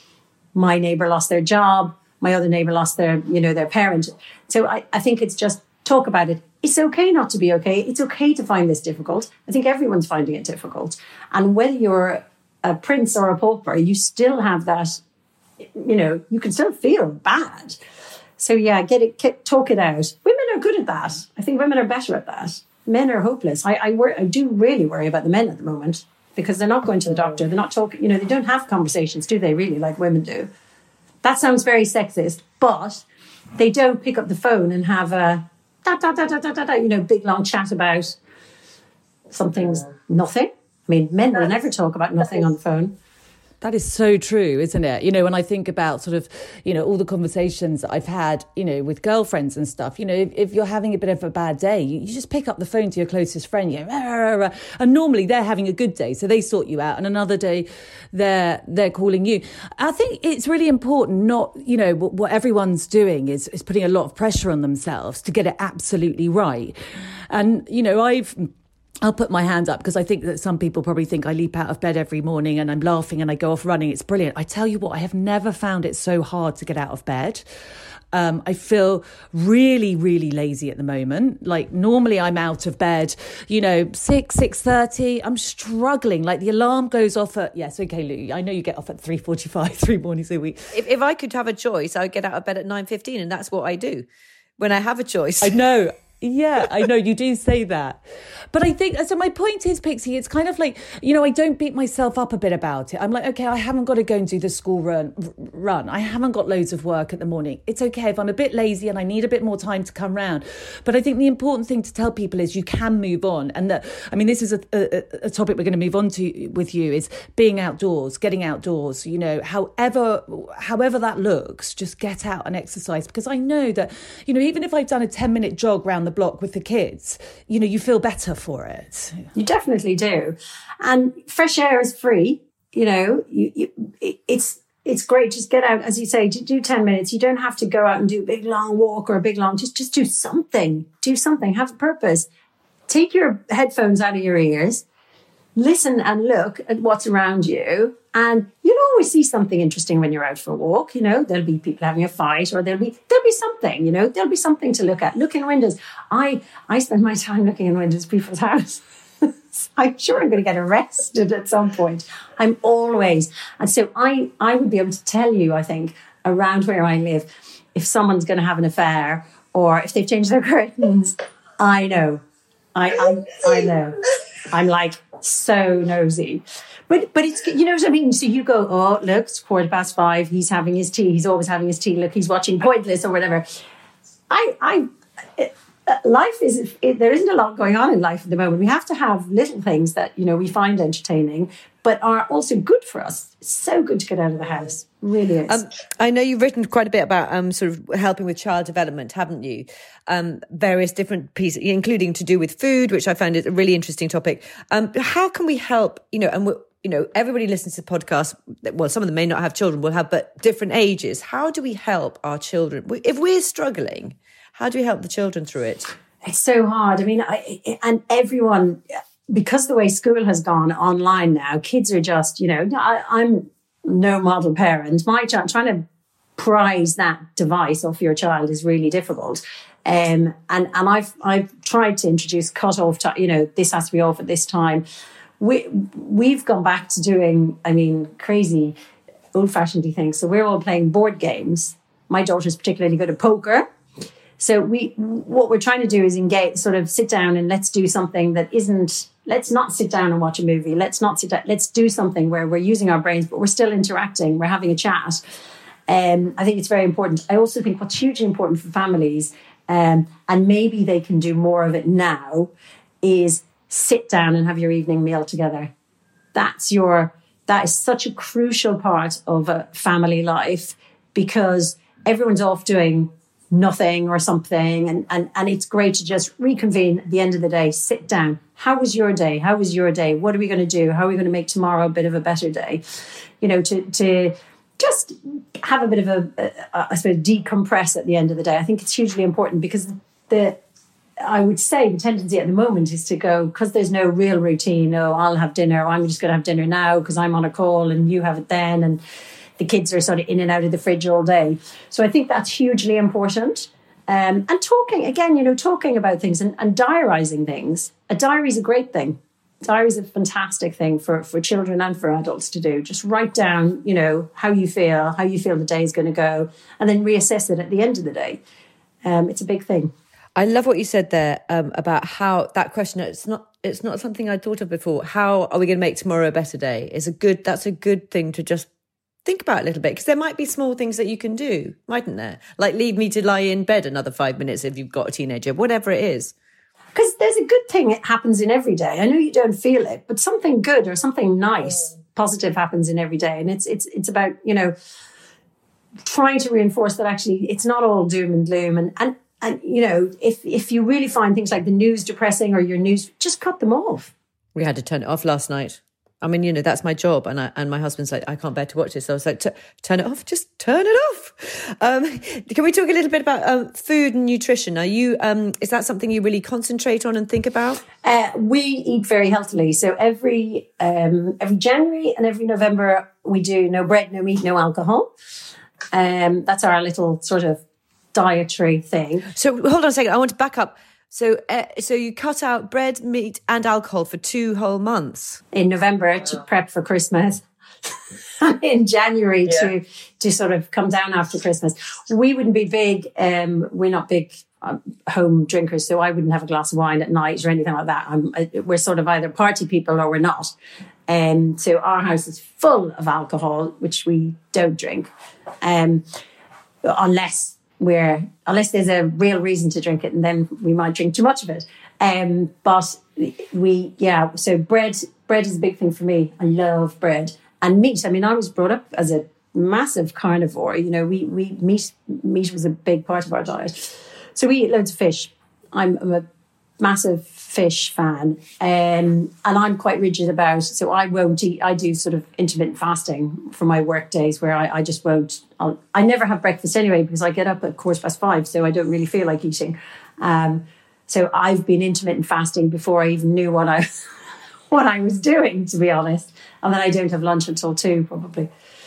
my neighbor lost their job, my other neighbor lost their, you know, their parent. So I, I think it's just talk about it. It's okay not to be okay. It's okay to find this difficult. I think everyone's finding it difficult. And whether you're a prince or a pauper, you still have that, you know, you can still feel bad. So yeah, get it, get, talk it out. Women are good at that. I think women are better at that. Men are hopeless. I, I, worry, I do really worry about the men at the moment because they're not going to the doctor. They're not talking, you know, they don't have conversations, do they really, like women do? That sounds very sexist, but they don't pick up the phone and have a, da, da, da, da, da, da, da, you know, big long chat about something's nothing. I mean, men will never talk about nothing on the phone. That is so true, isn't it? You know, when I think about sort of, you know, all the conversations that I've had, you know, with girlfriends and stuff, you know, if, if you're having a bit of a bad day, you, you just pick up the phone to your closest friend, you go, rah, rah, rah, and normally they're having a good day, so they sort you out, and another day they're they're calling you. I think it's really important not, you know, what, what everyone's doing is, is putting a lot of pressure on themselves to get it absolutely right. And, you know, I've... I'll put my hand up because I think that some people probably think I leap out of bed every morning and I'm laughing and I go off running. It's brilliant. I tell you what, I have never found it so hard to get out of bed. Um, I feel really, really lazy at the moment. Like normally I'm out of bed, you know, six, six thirty. I'm struggling. Like the alarm goes off at, yes, okay, Lou, I know you get off at three forty-five, three mornings a week. If, if I could have a choice, I would get out of bed at nine fifteen, and that's what I do when I have a choice. I know. Yeah, I know you do say that. But I think, so my point is, Pixie, it's kind of like, you know, I don't beat myself up a bit about it. I'm like, okay, I haven't got to go and do the school run. run. I haven't got loads of work at the morning. It's okay if I'm a bit lazy and I need a bit more time to come round. But I think the important thing to tell people is you can move on. And that, I mean, this is a, a, a topic we're going to move on to with you, is being outdoors, getting outdoors, you know, however, however that looks, just get out and exercise. Because I know that, you know, even if I've done a ten minute jog round the block with the kids, you know, you feel better for it. You definitely do. And fresh air is free. You know, you, you, it's it's great. Just get out, as you say, to do ten minutes. You don't have to go out and do a big long walk or a big long, just, just do something. Do something, have a purpose. Take your headphones out of your ears, listen and look at what's around you. And you'll always see something interesting when you're out for a walk. You know, there'll be people having a fight, or there'll be there'll be something, you know, there'll be something to look at. Look in windows. I, I spend my time looking in windows of people's houses. I'm sure I'm going to get arrested at some point. I'm always. And so I, I would be able to tell you, I think, around where I live, if someone's going to have an affair or if they've changed their curtains. I know. I, I, I know. I'm like so nosy. But but it's, you know what I mean? So you go, oh, look, it's quarter past five. He's having his tea. He's always having his tea. Look, he's watching Pointless or whatever. I, I, it, life is, it, there isn't a lot going on in life at the moment. We have to have little things that, you know, we find entertaining, but are also good for us. It's so good to get out of the house. It really is. Um, I know you've written quite a bit about um, sort of helping with child development, haven't you? Um, various different pieces, including to do with food, which I found is a really interesting topic. Um, how can we help, you know, and we're, you know, everybody listens to the podcast. Well, some of them may not have children, will have, but different ages. How do we help our children? If we're struggling, how do we help the children through it? It's so hard. I mean, I, and everyone, because the way school has gone online now, kids are just, you know, I, I'm no model parent. My child, trying to prize that device off your child is really difficult. Um, and and I've I've tried to introduce cut off, t- you know, this has to be off at this time. We, we've gone back to doing, I mean, crazy old-fashioned things. So we're all playing board games. My daughter's particularly good at poker. So we, what we're trying to do is engage, sort of sit down and let's do something that isn't, let's not sit down and watch a movie. Let's not sit down. Let's do something where we're using our brains, but we're still interacting. We're having a chat. Um, I think it's very important. I also think what's hugely important for families, um, and maybe they can do more of it now, is sit down and have your evening meal together. That's your, that is such a crucial part of a family life, because everyone's off doing nothing or something. And, and, and it's great to just reconvene at the end of the day, sit down. How was your day? How was your day? What are we going to do? How are we going to make tomorrow a bit of a better day? You know, to, to just have a bit of a, a, I suppose, decompress at the end of the day. I think it's hugely important, because the, I would say the tendency at the moment is to go, because there's no real routine. Oh, I'll have dinner. Or I'm just going to have dinner now because I'm on a call and you have it then. And the kids are sort of in and out of the fridge all day. So I think that's hugely important. Um, and talking, again, you know, talking about things and, and diarising things. A diary is a great thing. Diary is a fantastic thing for, for children and for adults to do. Just write down, you know, how you feel, how you feel the day is going to go, and then reassess it at the end of the day. Um, it's a big thing. I love what you said there um, about how that question, it's not it's not something I'd thought of before. How are we going to make tomorrow a better day? Is a good, that's a good thing to just think about a little bit, because there might be small things that you can do, mightn't there? Like leave me to lie in bed another five minutes if you've got a teenager, whatever it is. Because there's a good thing that happens in every day. I know you don't feel it, but something good or something nice, positive happens in every day. And it's it's it's about, you know, trying to reinforce that actually it's not all doom and gloom. And, and, and you know, if, if you really find things like the news depressing or your news, just cut them off. We had to turn it off last night. I mean, you know, that's my job. And I, and my husband's like, I can't bear to watch this. So I was like, turn it off, just turn it off. Um, can we talk a little bit about um, food and nutrition? Are you, um, is that something you really concentrate on and think about? Uh, we eat very healthily. So every, um, every January and every November, we do no bread, no meat, no alcohol. Um, that's our little sort of dietary thing. So hold on a second. I want to back up. So uh, so you cut out bread, meat and alcohol for two whole months. In November to prep for Christmas. In January yeah. to to sort of come down after Christmas. We wouldn't be big, um, we're not big um, home drinkers, so I wouldn't have a glass of wine at night or anything like that. I'm, I, we're sort of either party people or we're not. Um, so our house is full of alcohol, which we don't drink, um, unless... where unless there's a real reason to drink it, and then we might drink too much of it. Um, but we, yeah, so bread, bread is a big thing for me. I love bread and meat. I mean, I was brought up as a massive carnivore. You know, we, we meat, meat was a big part of our diet. So we eat loads of fish. I'm, I'm a massive fish fan. Um, and I'm quite rigid about it. So I won't eat, I do sort of intermittent fasting for my work days where I, I just won't, I'll, I never have breakfast anyway because I get up at quarter past five. So I don't really feel like eating. Um, so I've been intermittent fasting before I even knew what I, what I was doing, to be honest. And then I don't have lunch until two probably.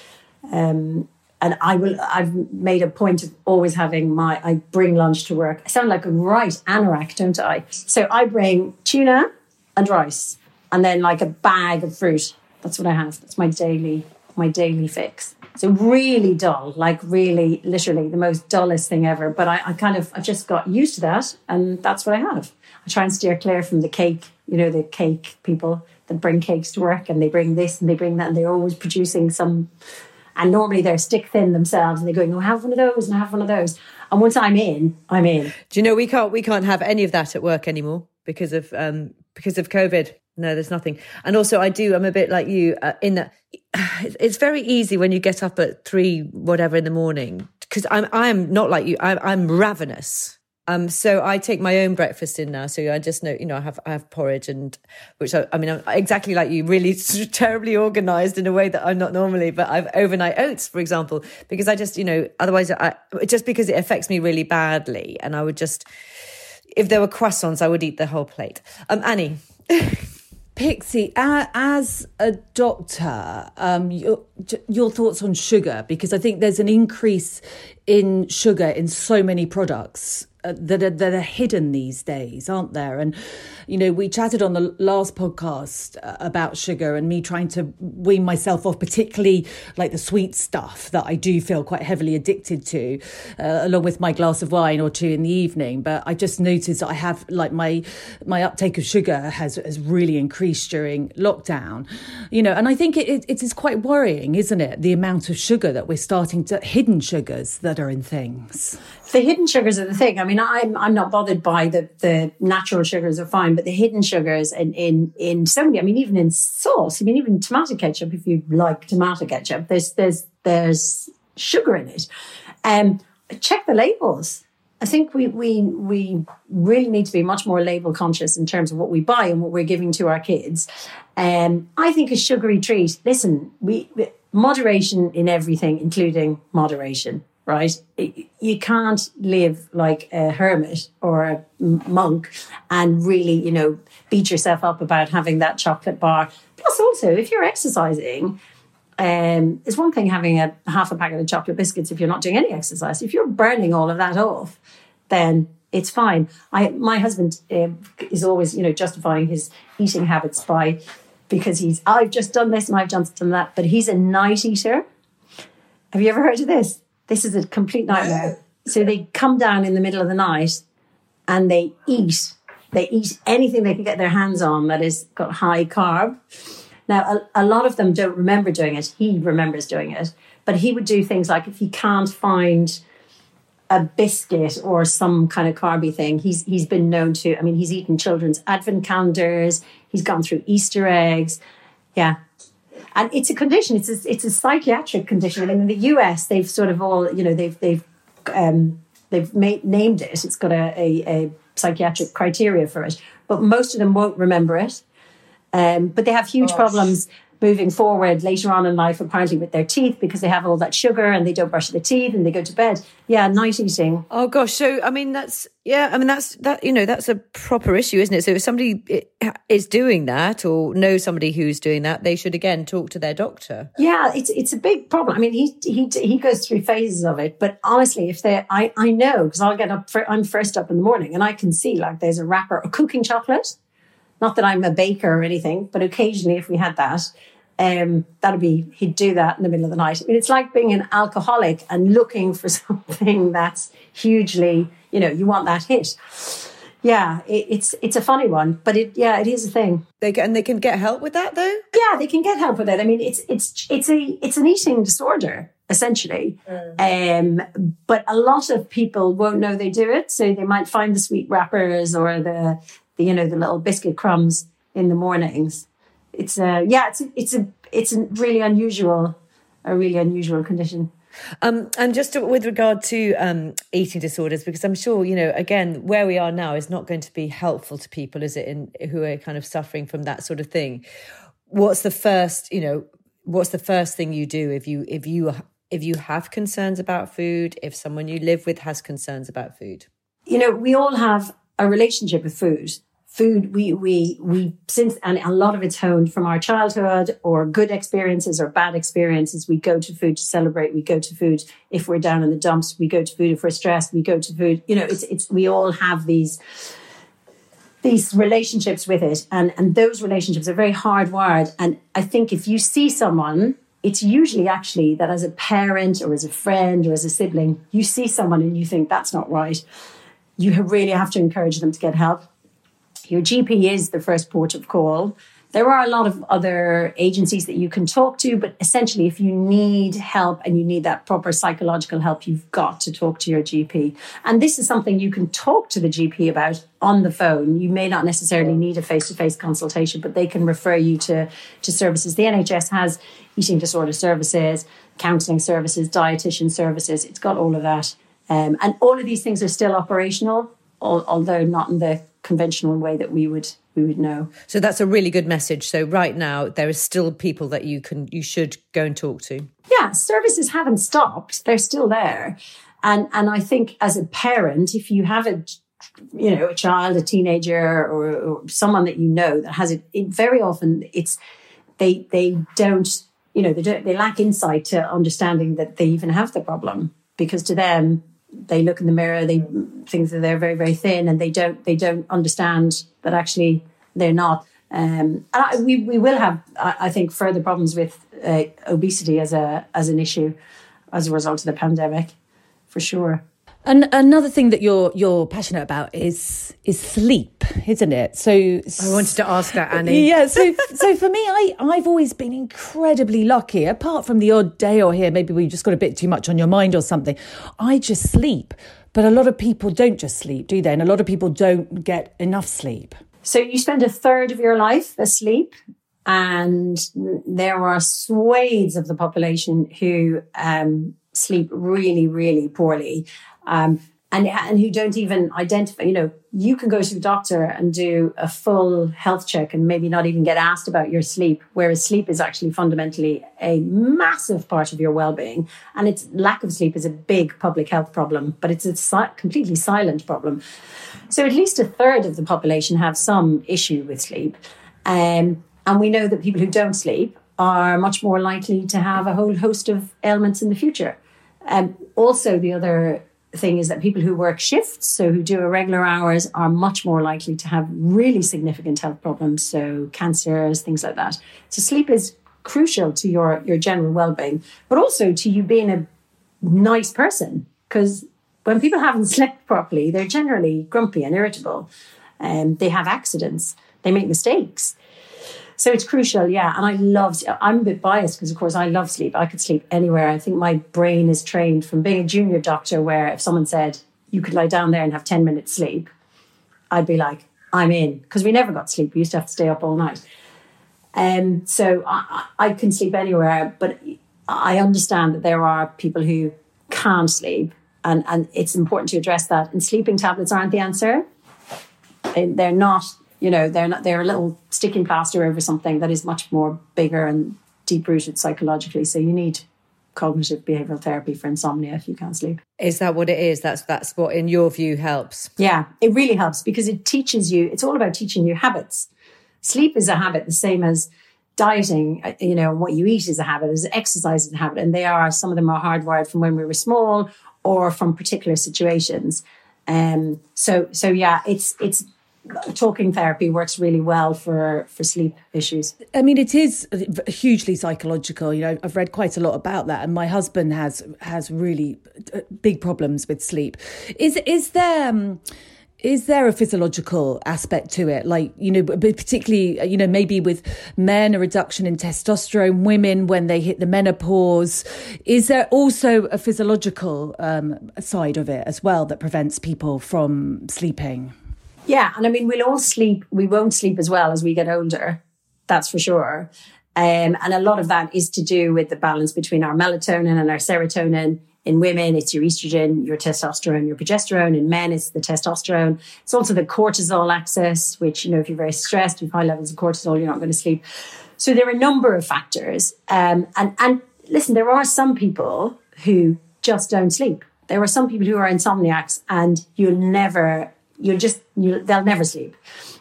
Um, And I will, I've made a point of always having my, I bring lunch to work. I sound like a right anorak, don't I? So I bring tuna and rice and then like a bag of fruit. That's what I have. That's my daily, my daily fix. So really dull, like really, literally the most dullest thing ever. But I, I kind of, I've just got used to that. And that's what I have. I try and steer clear from the cake, you know, the cake people that bring cakes to work and they bring this and they bring that and they're always producing some... And normally they're stick thin themselves and they're going, oh, have one of those and have one of those. And once I'm in, I'm in. Do you know, we can't we can't have any of that at work anymore because of um, because of COVID. No, there's nothing. And also I do, I'm a bit like you uh, in that it's very easy when you get up at three, whatever in the morning, because I'm, I'm not like you. I'm, I'm ravenous. Um, so I take my own breakfast in now. So I just know, you know, I have I have porridge and which I, I mean, I'm exactly like you, really sort of terribly organised in a way that I'm not normally. But I've overnight oats, for example, because I just, you know, otherwise, I just because it affects me really badly, and I would just, if there were croissants, I would eat the whole plate. Um, Annie. Pixie, as a doctor, um, your, your thoughts on sugar, because I think there's an increase in sugar in so many products uh, that are, that are hidden these days, aren't there? And, you know, we chatted on the last podcast uh, about sugar and me trying to wean myself off, particularly like the sweet stuff that I do feel quite heavily addicted to, uh, along with my glass of wine or two in the evening. But I just noticed that I have like my my uptake of sugar has, has really increased during lockdown, you know, and I think it, it, it is quite worrying, isn't it? The amount of sugar that we're starting to, hidden sugars that are in things. The hidden sugars are the thing. I mean, I'm I'm not bothered by the, the natural sugars are fine, but the hidden sugars in, in, in so many, I mean, even in sauce, I mean, even tomato ketchup, if you like tomato ketchup, there's there's there's sugar in it. Um, check the labels. I think we we we really need to be much more label conscious in terms of what we buy and what we're giving to our kids. Um, I think a sugary treat, listen, we moderation in everything, including moderation, right? You can't live like a hermit or a monk and really, you know, beat yourself up about having that chocolate bar. Plus also, if you're exercising, um, it's one thing having a half a packet of chocolate biscuits if you're not doing any exercise. If you're burning all of that off, then it's fine. I, my husband um, is always, you know, justifying his eating habits by, because he's, I've just done this and I've just done that, but he's a night eater. Have you ever heard of this? This is a complete nightmare. So they come down in the middle of the night and they eat. They eat anything they can get their hands on that is got high carb. Now, a, a lot of them don't remember doing it. He remembers doing it. But he would do things like if he can't find a biscuit or some kind of carby thing, he's he's been known to, I mean, he's eaten children's advent calendars. He's gone through Easter eggs. Yeah. And it's a condition. It's a, it's a psychiatric condition. I mean, in the U S, they've sort of all, you know, they've they've um, they've made, named it. It's got a, a, a psychiatric criteria for it. But most of them won't remember it. Um, but they have huge Gosh. problems moving forward later on in life, apparently with their teeth, because they have all that sugar and they don't brush their teeth and they go to bed. Yeah, night eating. Oh gosh, so I mean that's yeah, I mean that's that you know that's a proper issue, isn't it? So if somebody is doing that or knows somebody who's doing that, they should again talk to their doctor. Yeah, it's it's a big problem. I mean, he he he goes through phases of it, but honestly, if they, I I know because I'll get up, for, I'm first up in the morning and I can see like there's a wrapper of cooking chocolate. Not that I'm a baker or anything, but occasionally if we had that, um, that'd be, he'd do that in the middle of the night. I mean, it's like being an alcoholic and looking for something that's hugely, you know, you want that hit. Yeah, it, it's it's a funny one, but it yeah, it is a thing. They can, and they can get help with that though? Yeah, they can get help with it. I mean, it's it's it's a it's an eating disorder, essentially. Mm. Um, but a lot of people won't know they do it, so they might find the sweet wrappers or the The, you know, the little biscuit crumbs in the mornings. It's a, yeah, it's a, it's a, it's a really unusual, a really unusual condition. Um, and just to, with regard to um, eating disorders, because I'm sure, you know, again, where we are now is not going to be helpful to people, is it, in, who are kind of suffering from that sort of thing. What's the first, you know, what's the first thing you do if you, if you, if you have concerns about food, if someone you live with has concerns about food? You know, we all have a relationship with food. Food, we, we, we, since, and a lot of it's honed from our childhood or good experiences or bad experiences. We go to food to celebrate. We go to food if we're down in the dumps. We go to food if we're stressed. We go to food. You know, it's, it's, we all have these, these relationships with it. And, and those relationships are very hardwired. And I think if you see someone, it's usually actually that as a parent or as a friend or as a sibling, you see someone and you think that's not right. You really have to encourage them to get help. Your G P is the first port of call. There are a lot of other agencies that you can talk to, but essentially if you need help and you need that proper psychological help, you've got to talk to your G P. And this is something you can talk to the G P about on the phone. You may not necessarily need a face-to-face consultation, but they can refer you to, to services. The N H S has eating disorder services, counselling services, dietitian services. It's got all of that. Um, and all of these things are still operational, al- although not in the conventional way that we would we would know. So that's a really good message. So right now there are still people that you can you should go and talk to. Yeah, services haven't stopped. They're still there. And and I think as a parent, if you have a you know, a child, a teenager or, or someone that you know that has it, it very often it's they they don't, you know, they don't they lack insight to understanding that they even have the problem, because to them they look in the mirror, they think that they're very, very thin, and they don't they don't understand that actually they're not. Um, and I, we we will have, I, I think, further problems with uh, obesity as a as an issue as a result of the pandemic, for sure. And another thing that you're you're passionate about is is sleep, isn't it? So I wanted to ask that, Annie. Yeah. So so for me, I I've always been incredibly lucky. Apart from the odd day or here, maybe we just got a bit too much on your mind or something. I just sleep, but a lot of people don't just sleep, do they? And a lot of people don't get enough sleep. So you spend a third of your life asleep, and there are swathes of the population who um, sleep really, really poorly. Um, and, and who don't even identify, you know, you can go to the doctor and do a full health check and maybe not even get asked about your sleep, whereas sleep is actually fundamentally a massive part of your well-being. And its lack of sleep is a big public health problem, but it's a si- completely silent problem. So at least a third of the population have some issue with sleep. Um, and we know that people who don't sleep are much more likely to have a whole host of ailments in the future. Um, also, the other thing is that people who work shifts, so who do irregular hours, are much more likely to have really significant health problems, so cancers, things like that. So sleep is crucial to your, your general well-being, but also to you being a nice person, because when people haven't slept properly, they're generally grumpy and irritable. Um, they have accidents, they make mistakes. So it's crucial, yeah. And I love, I'm a bit biased because, of course, I love sleep. I could sleep anywhere. I think my brain is trained from being a junior doctor, where if someone said, you could lie down there and have ten minutes sleep, I'd be like, I'm in. Because we never got sleep. We used to have to stay up all night. Um, so I, I can sleep anywhere. But I understand that there are people who can't sleep. And, and it's important to address that. And sleeping tablets aren't the answer. They're not... You know, they're not, they're a little sticking plaster over something that is much more bigger and deep-rooted psychologically. So you need cognitive behavioural therapy for insomnia if you can't sleep. Is that what it is? That's that's what, in your view, helps? Yeah, it really helps because it teaches you, it's all about teaching you habits. Sleep is a habit, the same as dieting, you know, what you eat is a habit, as exercise is a habit. And they are, some of them are hardwired from when we were small or from particular situations. Um, so, so yeah, it's it's... talking therapy works really well for, for sleep issues. I mean, it is hugely psychological. You know, I've read quite a lot about that, and my husband has has really big problems with sleep. Is is there um, is there a physiological aspect to it? Like, you know, particularly, you know, maybe with men, a reduction in testosterone, women when they hit the menopause. Is there also a physiological um, side of it as well that prevents people from sleeping? Yeah, and I mean, we'll all sleep, we won't sleep as well as we get older, that's for sure. Um, and a lot of that is to do with the balance between our melatonin and our serotonin. In women, it's your estrogen, your testosterone, your progesterone. In men, it's the testosterone. It's also the cortisol axis, which, you know, if you're very stressed, with high levels of cortisol, you're not going to sleep. So there are a number of factors. Um, and, and listen, there are some people who just don't sleep. There are some people who are insomniacs and you'll never... You'll just, you'll, they'll never sleep.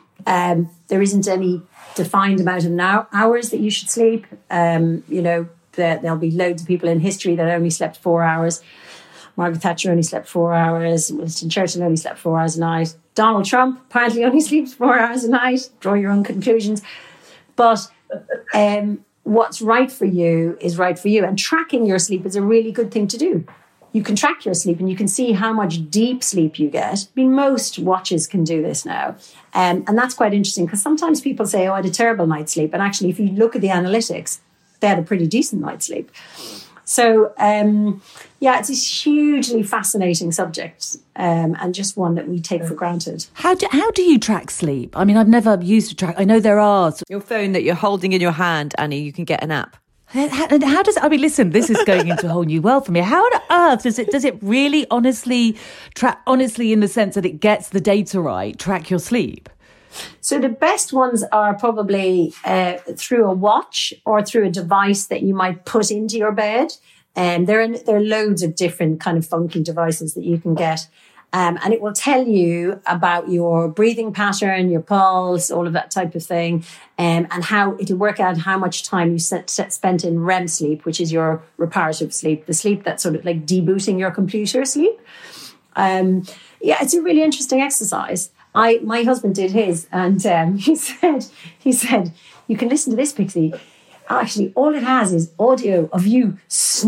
Um, there isn't any defined amount of now, hours that you should sleep. Um, you know, there, there'll be loads of people in history that only slept four hours. Margaret Thatcher only slept four hours. Winston Churchill only slept four hours a night. Donald Trump apparently only sleeps four hours a night. Draw your own conclusions. But um, what's right for you is right for you. And tracking your sleep is a really good thing to do. You can track your sleep and you can see how much deep sleep you get. I mean, most watches can do this now. Um, and that's quite interesting because sometimes people say, oh, I had a terrible night's sleep. And actually, if you look at the analytics, they had a pretty decent night's sleep. So, um, yeah, it's a hugely fascinating subject um, and just one that we take for granted. How do, how do you track sleep? I mean, I've never used a track. I know there are. Your phone that you're holding in your hand, Annie, you can get an app. How, how does I mean? Listen, this is going into a whole new world for me. How on earth does it? Does it really, honestly, track? Honestly, in the sense that it gets the data right, track your sleep. So the best ones are probably uh, through a watch or through a device that you might put into your bed. And um, there are there are loads of different kind of funky devices that you can get. Um, and it will tell you about your breathing pattern, your pulse, all of that type of thing, um, and how it'll work out how much time you set, set, spent in R E M sleep, which is your reparative sleep, the sleep that's sort of like debooting your computer sleep. Um, yeah, it's a really interesting exercise. I my husband did his, and um, he said he said you can listen to this, Pixie. Actually, all it has is audio of you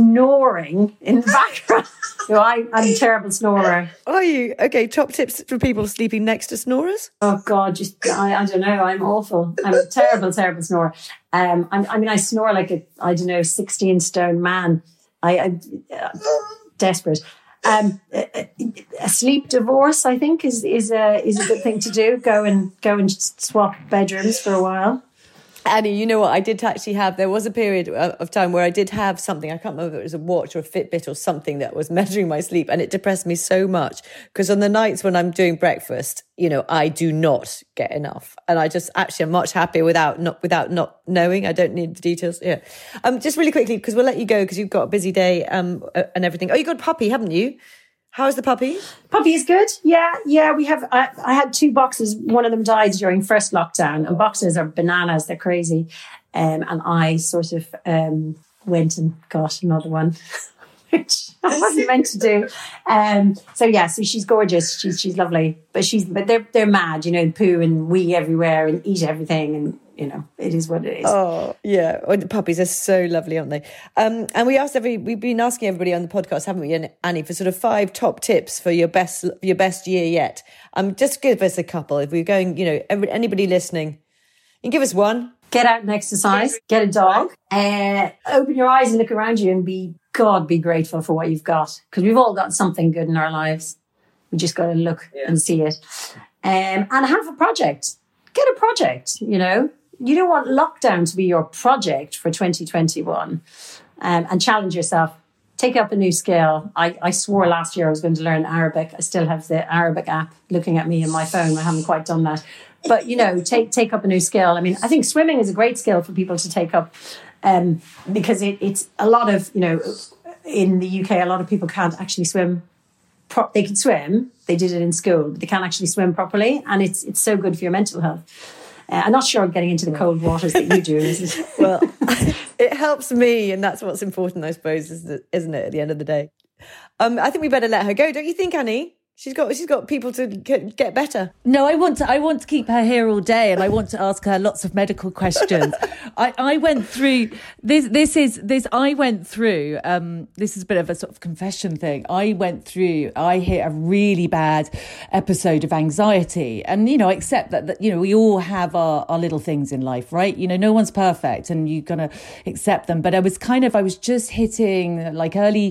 snoring in the background. So I, I'm a terrible snorer. Are you? Okay, top tips for people sleeping next to snorers? Oh, God, just, I, I don't know. I'm awful. I'm a terrible, terrible snorer. Um, I'm, I mean, I snore like a, I don't know, sixteen stone man. I, I'm uh, desperate. Um, a, a sleep divorce, I think, is is a is a good thing to do. Go and go and swap bedrooms for a while. Annie, you know what? I did actually have, there was a period of time where I did have something, I can't remember if it was a watch or a Fitbit or something that was measuring my sleep, and it depressed me so much because on the nights when I'm doing breakfast, you know, I do not get enough. And I just actually am much happier without not without not knowing. I don't need the details. Yeah. Um, just really quickly, because we'll let you go because you've got a busy day um, and everything. Oh, you got a puppy, haven't you? How's the puppy? Puppy is good. Yeah, yeah. We have. I, I had two boxes. One of them died during first lockdown, and boxes are bananas. They're crazy. Um, and I sort of um, went and got another one, which I wasn't meant to do. Um, so yeah, so she's gorgeous. She's she's lovely. But she's but they're they're mad. You know, poo and wee everywhere and eat everything, and you know, it is what it is. Oh, yeah. Oh, the puppies are so lovely, aren't they? Um, and we asked every, we've been asking everybody on the podcast, haven't we, Annie, for sort of five top tips for your best, your best year yet. Um, just give us a couple. If we're going, you know, every, anybody listening, you can give us one. Get out and exercise. Get a dog. Uh, open your eyes and look around you and be, God, be grateful for what you've got. Because we've all got something good in our lives. We just got to look yeah. and see it. Um, and have a project. Get a project, you know. You don't want lockdown to be your project for twenty twenty-one, um, and challenge yourself. Take up a new skill. I, I swore last year I was going to learn Arabic. I still have the Arabic app looking at me in my phone. I haven't quite done that. But, you know, take take up a new skill. I mean, I think swimming is a great skill for people to take up um, because it, it's a lot of, you know, in the U K, a lot of people can't actually swim. Pro- they can swim. They did it in school, but they can't actually swim properly. And it's it's so good for your mental health. Uh, I'm not sure I'm getting into the cold waters that you do, is it? Well, it helps me, and that's what's important, I suppose, isn't it, at the end of the day? Um, I think we better let her go, don't you think, Annie? She's got she's got people to get better. No, I want to I want to keep her here all day, and I want to ask her lots of medical questions. I, I went through this. This is this. I went through. Um, this is a bit of a sort of confession thing. I went through. I hit a really bad episode of anxiety, and you know, I accept that, that you know we all have our, our little things in life, right? You know, no one's perfect, and you're gonna accept them. But I was kind of I was just hitting like early.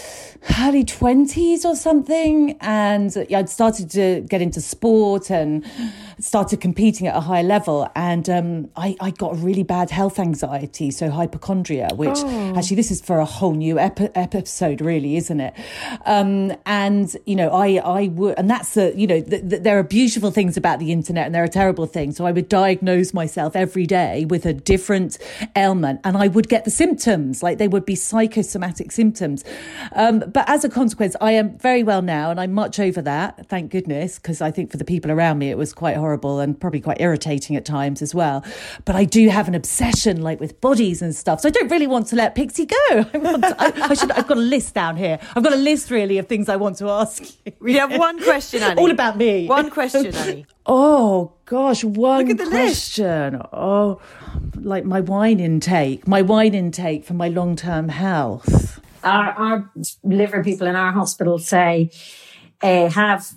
early twenties or something, and I'd started to get into sport and started competing at a high level, and um, I, I got a really bad health anxiety, so hypochondria, which oh. actually this is for a whole new epi- episode really, isn't it? Um, and you know I I would, and that's the you know th- th- there are beautiful things about the internet and there are terrible things, so I would diagnose myself every day with a different ailment, and I would get the symptoms, like they would be psychosomatic symptoms. Um, But as a consequence, I am very well now, and I'm much over that, thank goodness, because I think for the people around me, it was quite horrible and probably quite irritating at times as well. But I do have an obsession, like with bodies and stuff. So I don't really want to let Pixie go. I want to, I, I should. I've got a list down here. I've got a list really of things I want to ask you. We have one question, Annie. All about me. One question, Annie. Oh gosh, one Look at the question. List. Oh, like my wine intake, my wine intake for my long-term health. Our, our liver people in our hospital say uh, have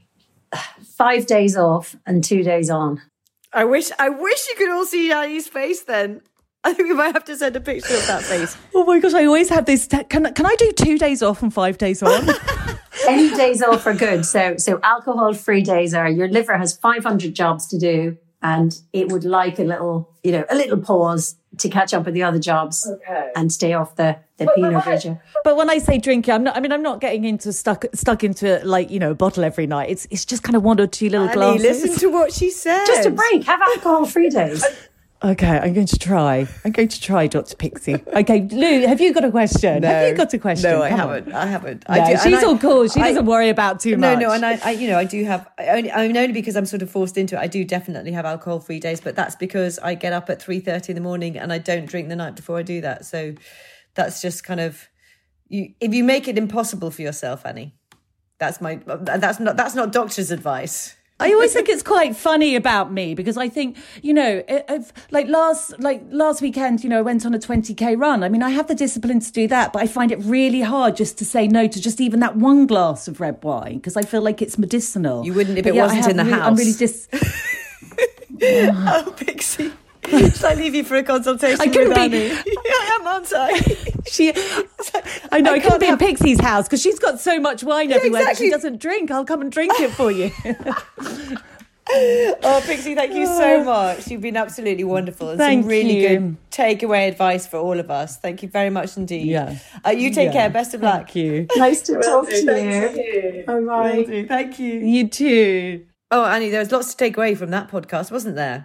five days off and two days on. I wish I wish you could all see Annie's face then. I think we might have to send a picture of that face. Oh my gosh, I always have this. Te- can, can I do two days off and five days on? Any days off are good. So, so alcohol-free days are, your liver has five hundred jobs to do, and it would like a little, you know, a little pause to catch up with the other jobs okay. and stay off the, the but, Pinot Grigio. But when I say drinking, I'm not, I mean, I'm not getting into stuck, stuck into like, you know, a bottle every night. It's, it's just kind of one or two little Annie, glasses. Listen to what she said. Just a break. Have alcohol-free days. Okay, I'm going to try. I'm going to try, Doctor Pixie. Okay, Lou, have you got a question? No, have you got a question? No, I Come haven't. On. I haven't. No, I do, she's all I, cool. She I, doesn't worry about too no, much. No, no, and I, I, you know, I do have. I only, I mean, only because I'm sort of forced into it. I do definitely have alcohol-free days, but that's because I get up at three thirty in the morning and I don't drink the night before I do that. So that's just kind of you. If you make it impossible for yourself, Annie, That's my, that's not, that's not doctor's advice. I always think it's quite funny about me because I think, you know, if, like last like last weekend, you know, I went on a twenty K run. I mean, I have the discipline to do that, but I find it really hard just to say no to just even that one glass of red wine because I feel like it's medicinal. You wouldn't if but it yeah, wasn't in the really, house. I'm really just... Oh, Pixie. Should I leave you for a consultation? I couldn't with be. Annie? I am, aren't I? She, I know I, I I couldn't can't be have... in Pixie's house because she's got so much wine Yeah, everywhere exactly. that she doesn't drink. I'll come and drink it for you. Oh, Pixie, thank you so much. You've been absolutely wonderful. And Thank some really you. good takeaway advice for all of us. Thank you very much indeed. Yeah. Uh, you take Yeah. care. Best of luck. Thank you. Nice to Well talk do, to thank you. you. Bye-bye. Will do. Thank you. You too. Oh, Annie, there was lots to take away from that podcast, wasn't there?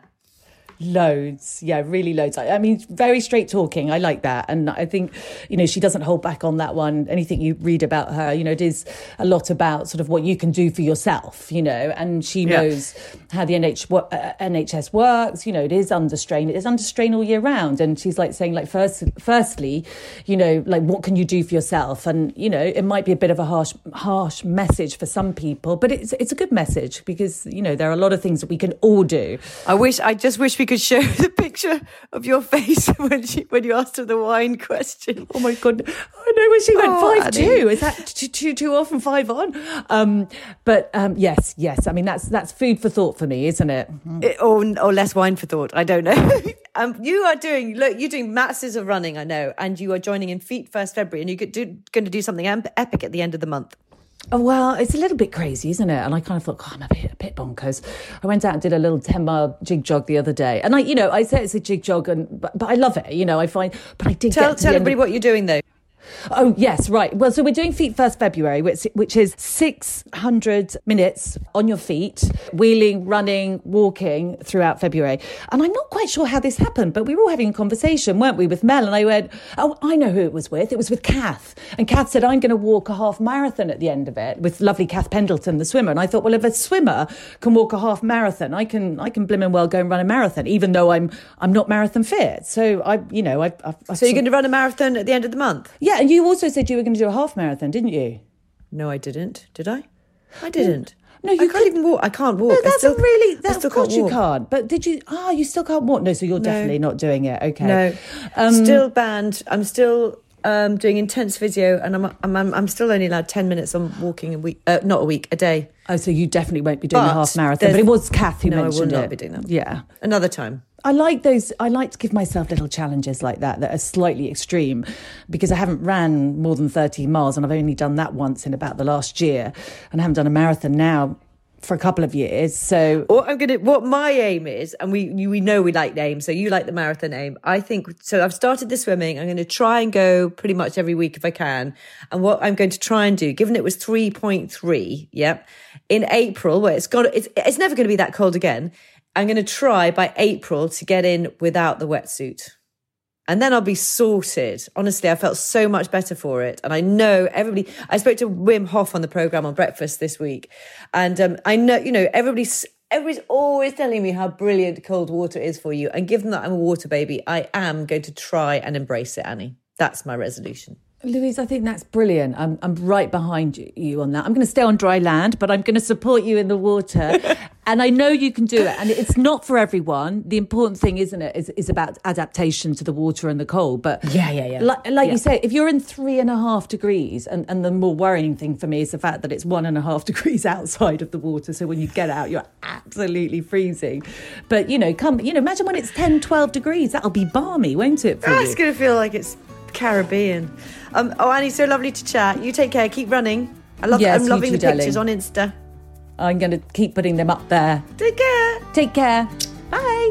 Loads. Yeah, really loads. I, I mean, very straight talking. I like that. And I think, you know, she doesn't hold back on that one. Anything you read about her, you know, it is a lot about sort of what you can do for yourself, you know, and she Yeah. knows how the N H, uh, N H S works. You know, it is under strain. It is under strain all year round. And she's like saying, like, first, firstly, you know, like, what can you do for yourself? And, you know, it might be a bit of a harsh, harsh message for some people, but it's, it's a good message because, you know, there are a lot of things that we can all do. I wish, I just wish we could show the picture of your face when she, when you asked her the wine question. Oh my God. I know when she went Oh, five Annie. two. Is that two, two, two off and five on? Um, but um, yes, yes. I mean, that's that's food for thought for me, isn't it? It, or, or less wine for thought. I don't know. um, you are doing, look, you're doing masses of running, I know, and you are joining in Feet First February, and you're do, going to do something epic at the end of the month. Oh, well, it's a little bit crazy, isn't it? And I kind of thought, God, I'm a bit, a bit bonkers. I went out and did a little ten mile jig jog the other day. And I, you know, I say it's a jig jog, and but, but I love it. You know, I find, but I did Tell, get to tell the end everybody of, what you're doing, though. Oh, yes, right. Well, so we're doing Feet First February, which, which is six hundred minutes on your feet, wheeling, running, walking throughout February. And I'm not quite sure how this happened, but we were all having a conversation, weren't we, with Mel? And I went, oh, I know who it was with. It was with Kath. And Kath said, I'm going to walk a half marathon at the end of it with lovely Kath Pendleton, the swimmer. And I thought, well, if a swimmer can walk a half marathon, I can I can blimmin' well go and run a marathon, even though I'm I'm not marathon fit. So, I, you know, I... I, I So you're going to run a marathon at the end of the month? Yeah, and you also said you were going to do a half marathon, didn't you? No, I didn't. Did I? I didn't. No, you I can't could- even walk. I can't walk. No, I that's still, a really. I That, still of course can't you walk. can't. But did you? Ah, you still can't walk. No, so you're definitely not doing it. Okay. No, Um, still banned. I'm still um, doing intense physio, and I'm, I'm I'm I'm still only allowed ten minutes on walking a week. Uh, not a week, a day. Oh, so you definitely won't be doing But a half marathon. there's- But it was Kath who No, I will mentioned not it. be doing that. Yeah. Another time. I like those. I like to give myself little challenges like that that are slightly extreme, because I haven't ran more than thirty miles, and I've only done that once in about the last year, and I haven't done a marathon now for a couple of years. So What I'm gonna, what my aim is, and we we know we like names, so you like the marathon aim. I think so. I've started the swimming. I'm going to try and go pretty much every week if I can. And what I'm going to try and do, given it was three point three, yeah, in April, where it's got, it's it's never going to be that cold again. I'm going to try by April to get in without the wetsuit. And then I'll be sorted. Honestly, I felt so much better for it. And I know everybody, I spoke to Wim Hof on the programme on Breakfast this week. And um, I know, you know, everybody's, everybody's always telling me how brilliant cold water is for you. And given that I'm a water baby, I am going to try and embrace it, Annie. That's my resolution. Louise, I think that's brilliant. I'm I'm right behind you, you on that. I'm going to stay on dry land, but I'm going to support you in the water. And I know you can do it. And it's not for everyone. The important thing, isn't it, is, is about adaptation to the water and the cold. But Yeah, yeah, yeah. Like, like Yeah. you say, if you're in three and a half degrees, and, and the more worrying thing for me is the fact that it's one and a half degrees outside of the water. So when you get out, you're absolutely freezing. But, you know, come, you know, imagine when it's ten, twelve degrees. That'll be balmy, won't it, for That's you? going to feel like it's Caribbean. Um, oh, Annie, so lovely to chat. You take care. Keep running. I love. Yes, I'm you loving too, the pictures darling. on Insta. I'm going to keep putting them up there. Take care. Take care. Bye.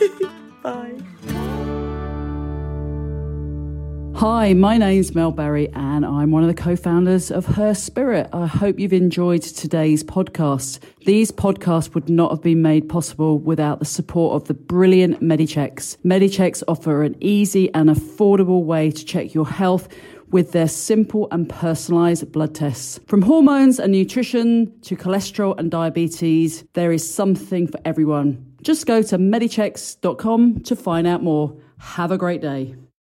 Bye. Hi, my name's Mel Berry and I'm one of the co-founders of Her Spirit. I hope you've enjoyed today's podcast. These podcasts would not have been made possible without the support of the brilliant Medichecks. Medichecks offer an easy and affordable way to check your health with their simple and personalised blood tests. From hormones and nutrition to cholesterol and diabetes, there is something for everyone. Just go to medichecks dot com to find out more. Have a great day.